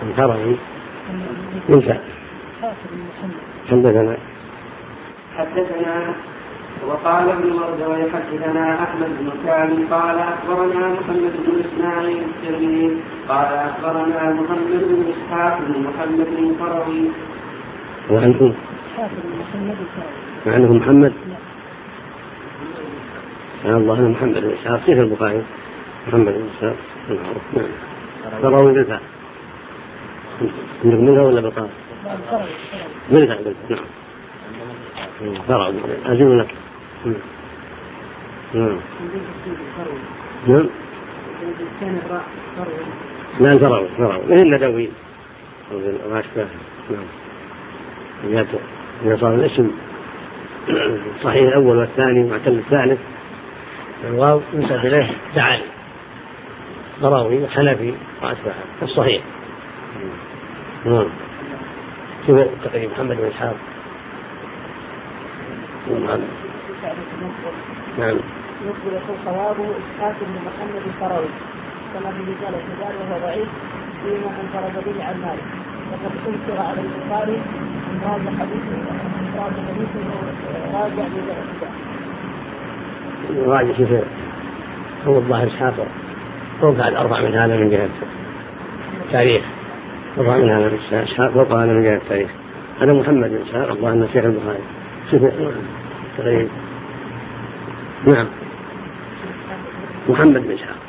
Speaker 1: حدثنا وقال ابن مردوي حدثنا أحمد بن كامل قال أخبرنا محمد بن إسماعيل الترمذي قال أخبرنا محمد بن إسحاق بن محمد القروي
Speaker 2: وعنكم محمد الله محمد بن إسحاق كيف البخاري محمد بن إسحاق قروي بالفعل منها ولا بالقاف بالفعل نعم قروي أجل لك نعم لا قروي إلا دوي ما أشبه نعم إذا صار الاسم صحيح الأول والثاني معتل الثالث الواو ينسب إليه تعالي قروي حنفي وأشبه الصحيح شوف تقريب محمد بن إسحاق نعم
Speaker 6: يقبل يقول صوابه إسحاق بن محمد القروي كما في رجال الرجال وهو ضعيف فيما انفرد به عن مالك وقد انكر على البخاري ان راجع حديثه راجع
Speaker 2: راجع شوف هو الظاهر إسحاق فوق على 4 من هذا من جهة تاريخ 4 من هذا إسحاق فوق هذا من جهة التاريخ هذا محمد بن إسحاق الله أنه شيخ البخاري شوف تقريبا نعم محمد بن إسحاق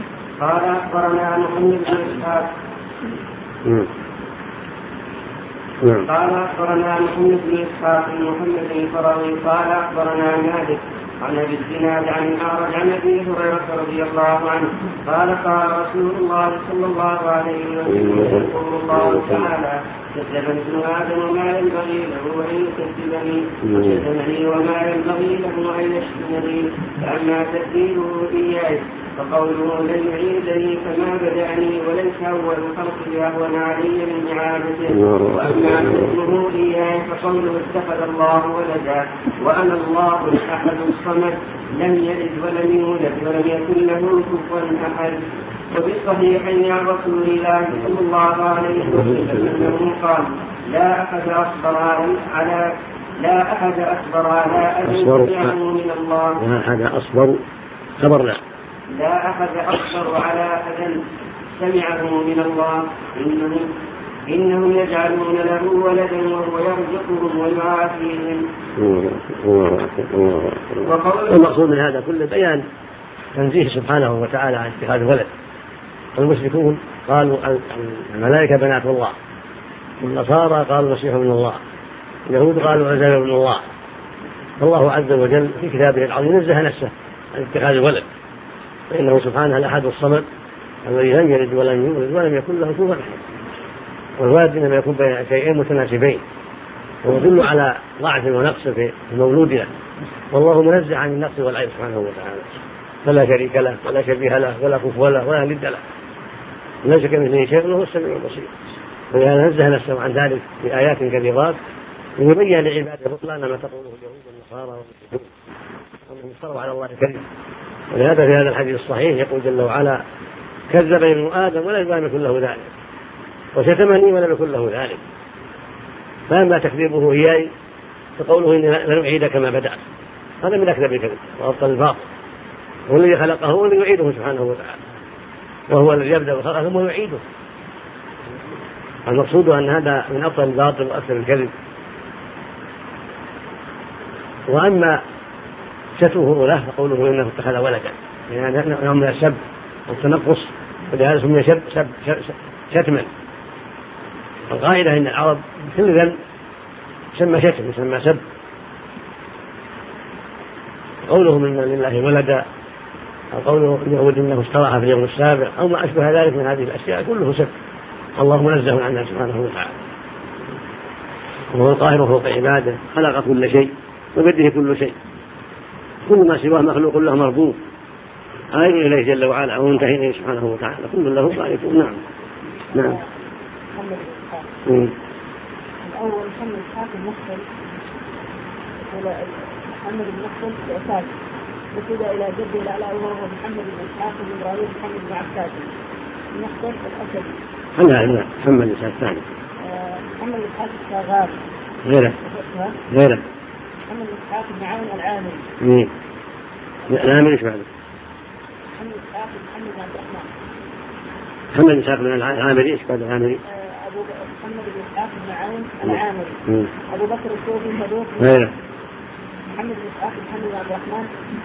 Speaker 1: قال أخبرنا محمد بن إسحاق قال أخبرنا محمد بن إسحاق محمد بن الفراوي قال أخبرنا مالك عن ابي الزناد عن الاعرج عن ابي هريره رضي الله عنه قال قال رسول الله صلى الله عليه وسلم يقول الله تعالى كذب ابن ادم وما ينبغي له ان يكذبني وشتمني وما ينبغي له ان يشتمني فاما تكذيبه اياي فقوله لن يعيدني كما بدأني وليس أول الخلق أهون علي من إعادته وأما حكمه إياه فقوله اتخذ الله ولدا وأنا الله الأحد الصمد لم يلد ولم يولد ولم يكن له كفوا أحد. وفي الصحيحين عن رسول الله صلى الله عليه وسلم أنه قال لا أحد أصبر على أذى سمعه من الله.
Speaker 2: لا أحد أصبر خبرنا
Speaker 1: لا أحد أصبر على أذى سمعه من الله إنهم يجعلون له ولدا وهو يرزقهم ويعافيهم.
Speaker 2: المقصود من هذا كله بيان تنزيه سبحانه وتعالى عن اتخاذ ولد. المشركون قالوا الملائكة بنات الله، والنصارى قالوا المسيح ابن الله، اليهود قالوا عزير ابن الله. الله عز وجل في كتابه العظيم نزه نفسه عن اتخاذ ولد، فإنه سبحانه الأحد الصمد الذي لم يلد ولم يولد ولم يكن له كفوا أحد. والولد إنما يكون بين شيئين متناسبين ويدل على ضعف ونقص في المولود له، والله منزه عن النقص والعيب سبحانه وتعالى، فلا شريك له ولا شبيه له ولا كفوا له ولا ند له، ليس كمثله شيء وهو السميع البصير. ولهذا نزه نفسه عن ذلك في آيات كثيرات ليبين لعباده بطلان ما تقوله اليهود والنصارى والمشركون وانهم افتروا على الله الكذب. ولهذا في هذا الحديث الصحيح يقول جل وعلا كذب ابن آدم ولم يكن له ذلك وشتمني ولم يكن له ذلك. فأما تكذيبه إياي فقوله إني لن أعيد كما بدأت، هذا من أكذب الكذب وأبطل الباطل. هو الذي خلقه هو الذي يعيده سبحانه وتعالى، وهو الذي يبدأ الخلق ثم يعيده. المقصود أن هذا من أبطل الباطل وأكثر الكذب. وأما شتمه له فقوله إنه اتخذ ولدا، يعني نوع من السب والتنقص، ولهذا سمي شتما. القاعدة إن العرب كل ذنب يسمى شتم يسمى سب. قوله من لله ولدا أو قوله اليهود إنه استراح في اليوم السابع أو ما أشبه ذلك من هذه الأشياء كله سب. الله منزه عنها سبحانه وتعالى، وهو القاهر فوق عباده، خلق كل شيء وبيده كل شيء، كل ما سواه مخلوق له مربوط عائد إليه جل وعلا ومنتهي إليه سبحانه وتعالى، كل له خالق. نعم. نعم.
Speaker 6: الأول محمد إسحاق المخبل محمد بن مخبل بأساس وكذا إلى جده الأعلى وهو محمد بن إسحاق بن إبراهيم محمد بن عباس المخبل الأسدي.
Speaker 2: لا محمد إسحاق الثاني.
Speaker 6: محمد إسحاق الشاغار
Speaker 2: غيره
Speaker 6: محمد إسحاق بن عون العامري.
Speaker 2: العامري ايش بعده؟
Speaker 6: محمد إسحاق محمد بن عبد الرحمن.
Speaker 2: محمد إسحاق بن العامري ايش بعد العامري؟
Speaker 6: أبو محمد بن إسحاق بن عون العامري. أبو بكر الصوفي صدوق.
Speaker 2: غيره
Speaker 6: محمد بن إسحاق محمد بن عبد الرحمن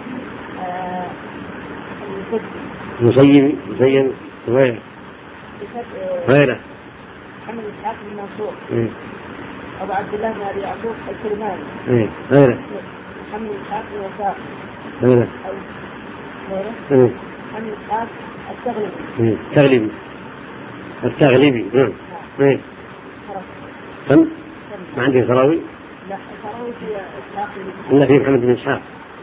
Speaker 2: المسيبي غيره
Speaker 6: محمد إسحاق بن منصور. أبو عبد الله بن أبي يعقوب الكرماني.
Speaker 2: غيره
Speaker 6: محمد إسحاق بن وفاء.
Speaker 2: غيره
Speaker 6: محمد إسحاق
Speaker 2: التغلبي. كم؟ ما عندي الفراوي؟
Speaker 6: لا الفراوي في إسحاق
Speaker 2: إلا في محمد بن إسحاق.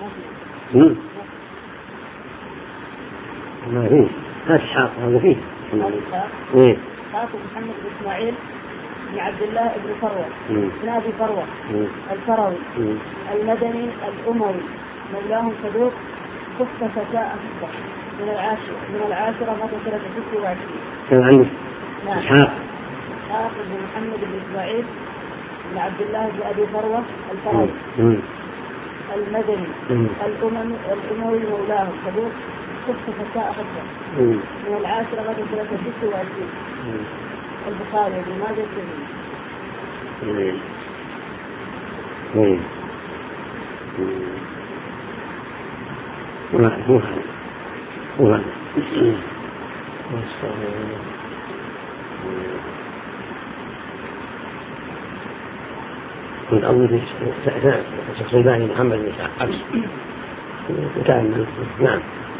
Speaker 2: ما فيه هات إسحاق هذا فيه.
Speaker 6: إسحاق محمد بن إسماعيل بن عبد الله بن فروة بن أبي فروة الفروي المدني الأموي مولاهم صدوق خف فتاة من العاشرة ما تصلت 26.
Speaker 2: كان عنه إسحاق
Speaker 6: بن محمد بن إسماعيل بن عبد الله بن أبي فروة الفروي المدني الأموي مولاهم صدوق خف فتاة من العاشرة ما تصلت 26. البخاري بن ماجه الترمذي.
Speaker 2: من أول شخص ثاني محمد بن إسحاق كان نعم.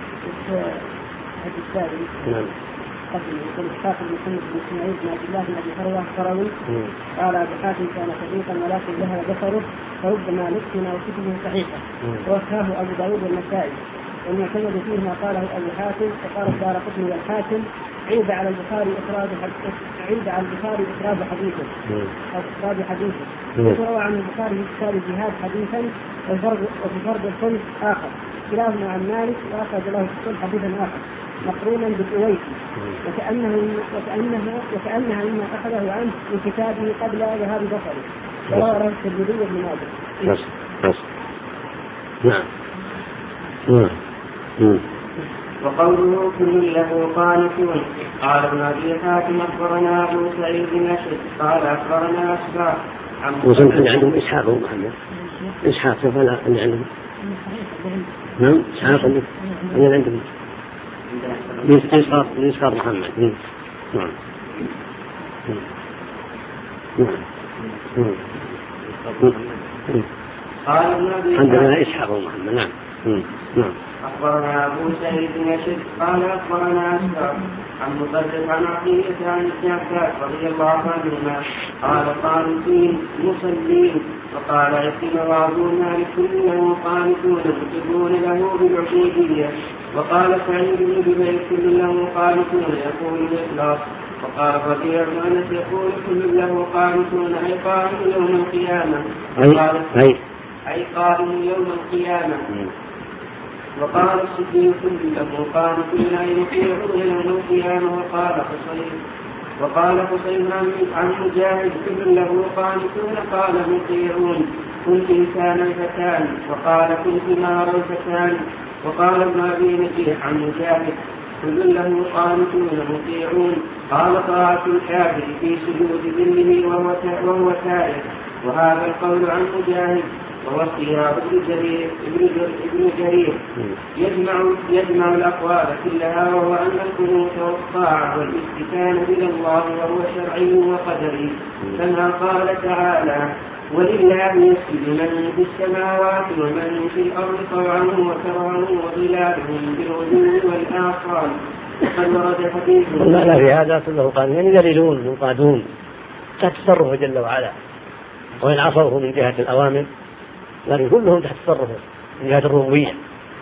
Speaker 2: نعم.
Speaker 6: يقول إسحاق بن محمد بن إسماعيل بن عبد الله بن أبي حروة قروي قال أبو حاتم كان صديقا ولكن ذهب بصره فربما لبسنا وكتبه صحيحة ووفاه أبو داود والنسائي والمعتمد فيه ما قاله أبو حاتم وقال الدارقطني والحاكم عيب على البخاري إخراج حديثه أو إخراج حديثه وروى عن البخاري في كتاب الجهاد حديثا وفي فرض الخمس آخر كلاهما عن مالك وأخرج له في الصلح حديثا آخر مقرونا بالأويسي وكأنها مما أخذه عنه من كتابه قبل ذهاب بصره وروى له الترمذي وابن ماجه.
Speaker 2: نعم.
Speaker 1: وقوله كل له قانتون. قال ابن أبي حاتم أخبرنا أبو سعيد بن أشد قال أخبرنا أسباط
Speaker 2: وصلت عندهم إسحاق ومحمد إسحاق فلا اللي عندهم نعم إسحاق اللي عندهم إسحاق محمد نعم. عندنا إسحاق ومحمد نعم.
Speaker 1: أخبرنا أبو سعيد بن أشد قال أخبرنا أسباط عن مطرف عن عقيلة عن ابن عباس رضي الله عنهما قال قانتين مصلين وقال عكرمة وأبو مالك كله قانتون يكتبون له بالعبودية وقال سعيد بن جبير كل له قانتون يقول الإخلاص وقال ربيع بن أنس يقول كل له قانتون أي قائم يوم القيامة أي قائم يوم القيامة. وقال الصديق له قانتون أي يطيعون يوم القيامة. وقال حسين عن مجاهد كل له قانتون قال مطيعون كنت إنسانا فتان وقال كنت نارا فتان. وقال ابن أبي نجيح عن مجاهد كل له قانتون مطيعون قال طاعة الكافر في سجود ذله وهو تائب. وهذا القول عن مجاهد وهو اختيار ابن جرير يجمع الأقوال كلها وهو أن القنوت والطاعة والاستكانة إلى الله وهو شرعي وقدري كما قال تعالى ولله يسجد من في السماوات ومن في الأرض طوعا وكرها وظلالهم بالغدو والآصال. وقد ورد حديث
Speaker 2: لا في هذا كله قال يعني يذلون ينقادون تحت تصرفه جل وعلا وإن عصوه من جهة الأوامر لكن كلهم تحت تصرفه من جهة الربوبية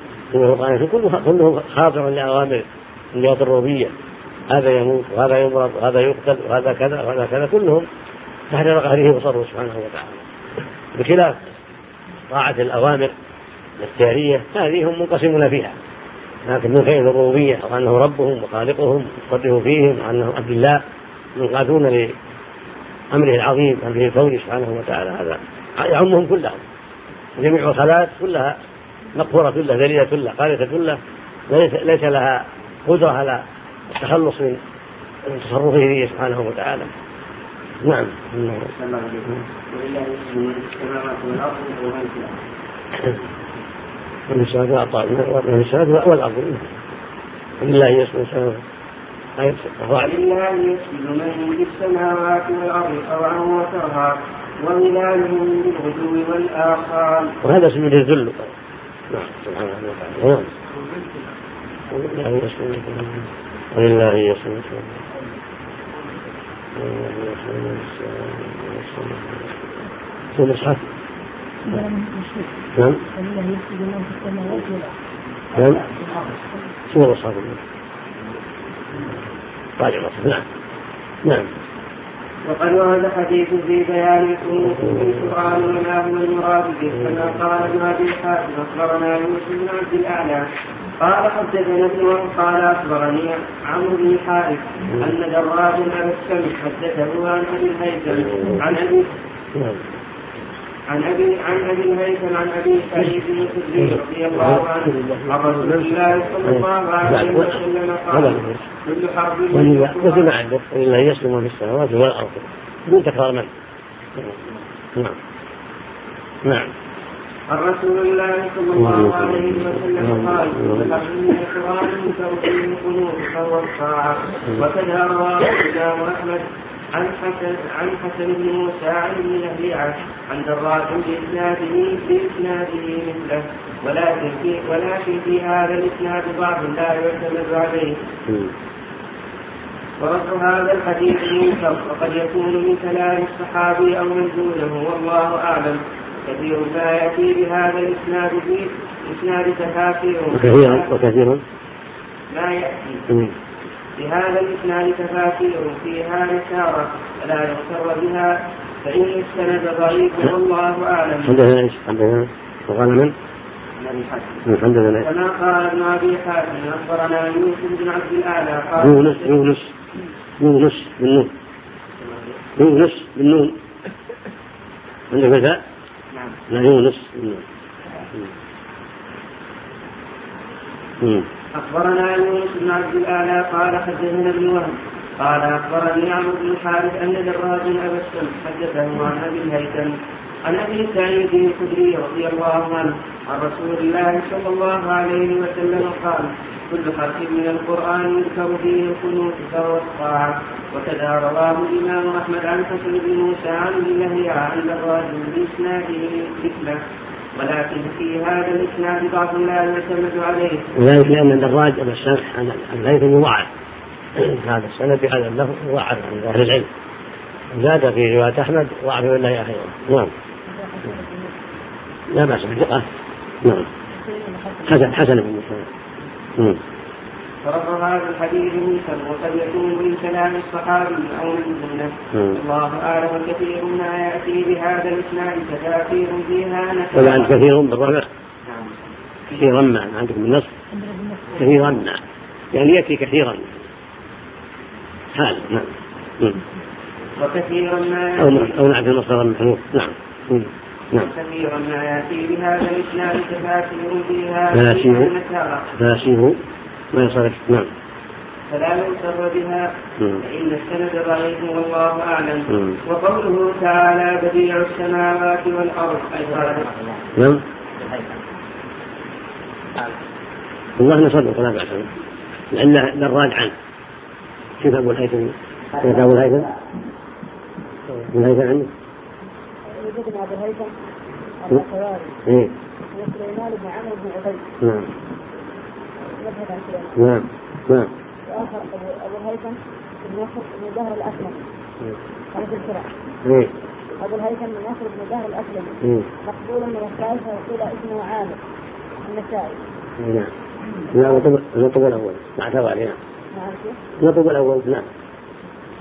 Speaker 2: كلهم خاضع لأوامر من جهة الربوبية هذا يموت وهذا يمرض وهذا يقتل وهذا كذا وهذا كذا كلهم تحت قهره وصرفه سبحانه وتعالى بخلاف طاعة الأوامر الاختيارية هذه هم منقسمون فيها لكن من خير الربوبية وأنه ربهم وخالقهم يصرف فيهم وأنهم عبد الله ينقادون لأمره العظيم أمره الكوني سبحانه وتعالى هذا يعمهم كلهم جميع الخلائق كلها مقهورة كلها ذليلة كلها قادة كلها ليس لها قدرة على التخلص من تصرفه سبحانه وتعالى. نعم.
Speaker 1: ولله يسجد من السماوات والأرض ومن في الأرض
Speaker 2: من السماوات والأرض ولله يسجد
Speaker 1: من في السماوات والأرض طوعا وكرها وظلالهم بالغدو والآصال.
Speaker 2: وهذا اسمه الذل. نعم سبحانه وتعالى. ولله يسجد في المصحف. نعم. نعم. شو المصحف؟ نعم.
Speaker 1: وقد ورد حديث في بيان القنوت في القرآن وما هو المراد به كما قال ابن أبي حاتم أخبرنا يوسف بن عبد الأعلى قال حدثنا ابن قال أخبرني عمرو بن حارث أن دراج أبا السمح حدثه عن أبي الهيثم عن أبي الهيثم عن أبي سعيد بن الخدري رضي الله عنه عن رسول الله صلى الله عليه وسلم قال كل حرب
Speaker 2: مثل ما عندك ولله يسلم في السماوات والأرض من تكرار من. نعم.
Speaker 1: عن رسول الله صلى الله عليه وسلم قال فإن القرآن ينكر فيه القنوت فهو الطاعة. وكذا رواه الإمام أحمد عن حسن بن موسى عن ابن لهيعة عن دراج بإسناده مثله، ولكن في هذا الإسناد ضعف لا يعتمد عليه. ورد هذا الحديث منكر، وقد يكون من كلام الصحابي أو من دونه والله أعلم. كثير ما يأتي بهذا الإسناد في إسناد تفاسير
Speaker 2: وكثير
Speaker 1: ما يأتي بهذا الإسناد تفاسير فيها نكارة فلا يغتر بها، فإن السند ضعيف والله أعلم.
Speaker 2: حدثنا وقال من؟
Speaker 1: كما قال ابن أبي حاتم أخبرنا يوسف بن عبد الأعلى قال
Speaker 2: يونس بالنون عندك فتاة؟ لا يونس بالنون.
Speaker 1: أخبرنا يونس بن عبد الأعلى قال حدثنا ابن وهب قال أخبرني عمرو بن الحارث أن دراج أبا السلم حدثه عن أبي الهيثم عن أبي سعيد الخدري رضي الله عنه عن رسول الله صلى الله عليه وسلم قال: كل حرف من القرآن يذكر فيه القنوت فهو الطاعة. وكذا رواه الإمام أحمد عن حسن بن موسى عن الله عن دراج بإسناده مثله، ولكن في هذا الإسناد ضعف لا يعتمد عليه.
Speaker 2: وذلك لأن دراج الهيثم يضاعف هذا السند بهذا اللفظ يضاعف عند أهل العلم، زاد في رواية أحمد ضعف بالله يا أخي. نعم لا بأس بالدقة. نعم حسن بن موسى.
Speaker 1: فرد هذا الحديث منكر، وقد يكون من كلام الصحابي أو من دونه الله أعلم. كثير ما يأتي بهذا الإسناد تفاسير فيها نكارة.
Speaker 2: طبعا كثير بالرفع كثيرا ما عندكم النص كثيرا ما يعني يأتي كثيرا هذا. نعم
Speaker 1: وكثيرا ما
Speaker 2: أو نعت المصدر المحذوف. نعم
Speaker 1: كثيرا ما يأتي بهذا الإسناد تفاسير فيها نكارة
Speaker 2: ما يصرف. نعم
Speaker 1: فلا يغتر بها، فإن السند ضعيف والله أعلم. وقوله تعالى: بديع السماوات والأرض أي خالق.
Speaker 2: نعم والله نصدق لا بأس لأن دراج عنه. كيف أبو الهيثم؟ عنه
Speaker 6: وجدنا أبو الهيثم الخواري وسليمان بن عمرو بن عبيد.
Speaker 2: نعم
Speaker 6: وآخر أبو الهيثم بن نصر بن دهر الأسلم هذا في الشرع. أبو الهيثم بن نصر بن دهر الأسلم مقبول من الثالثة وقيل اسمه عامر النسائي.
Speaker 2: نعم نطب الأول مع توالي. نعم نطب الأول. نعم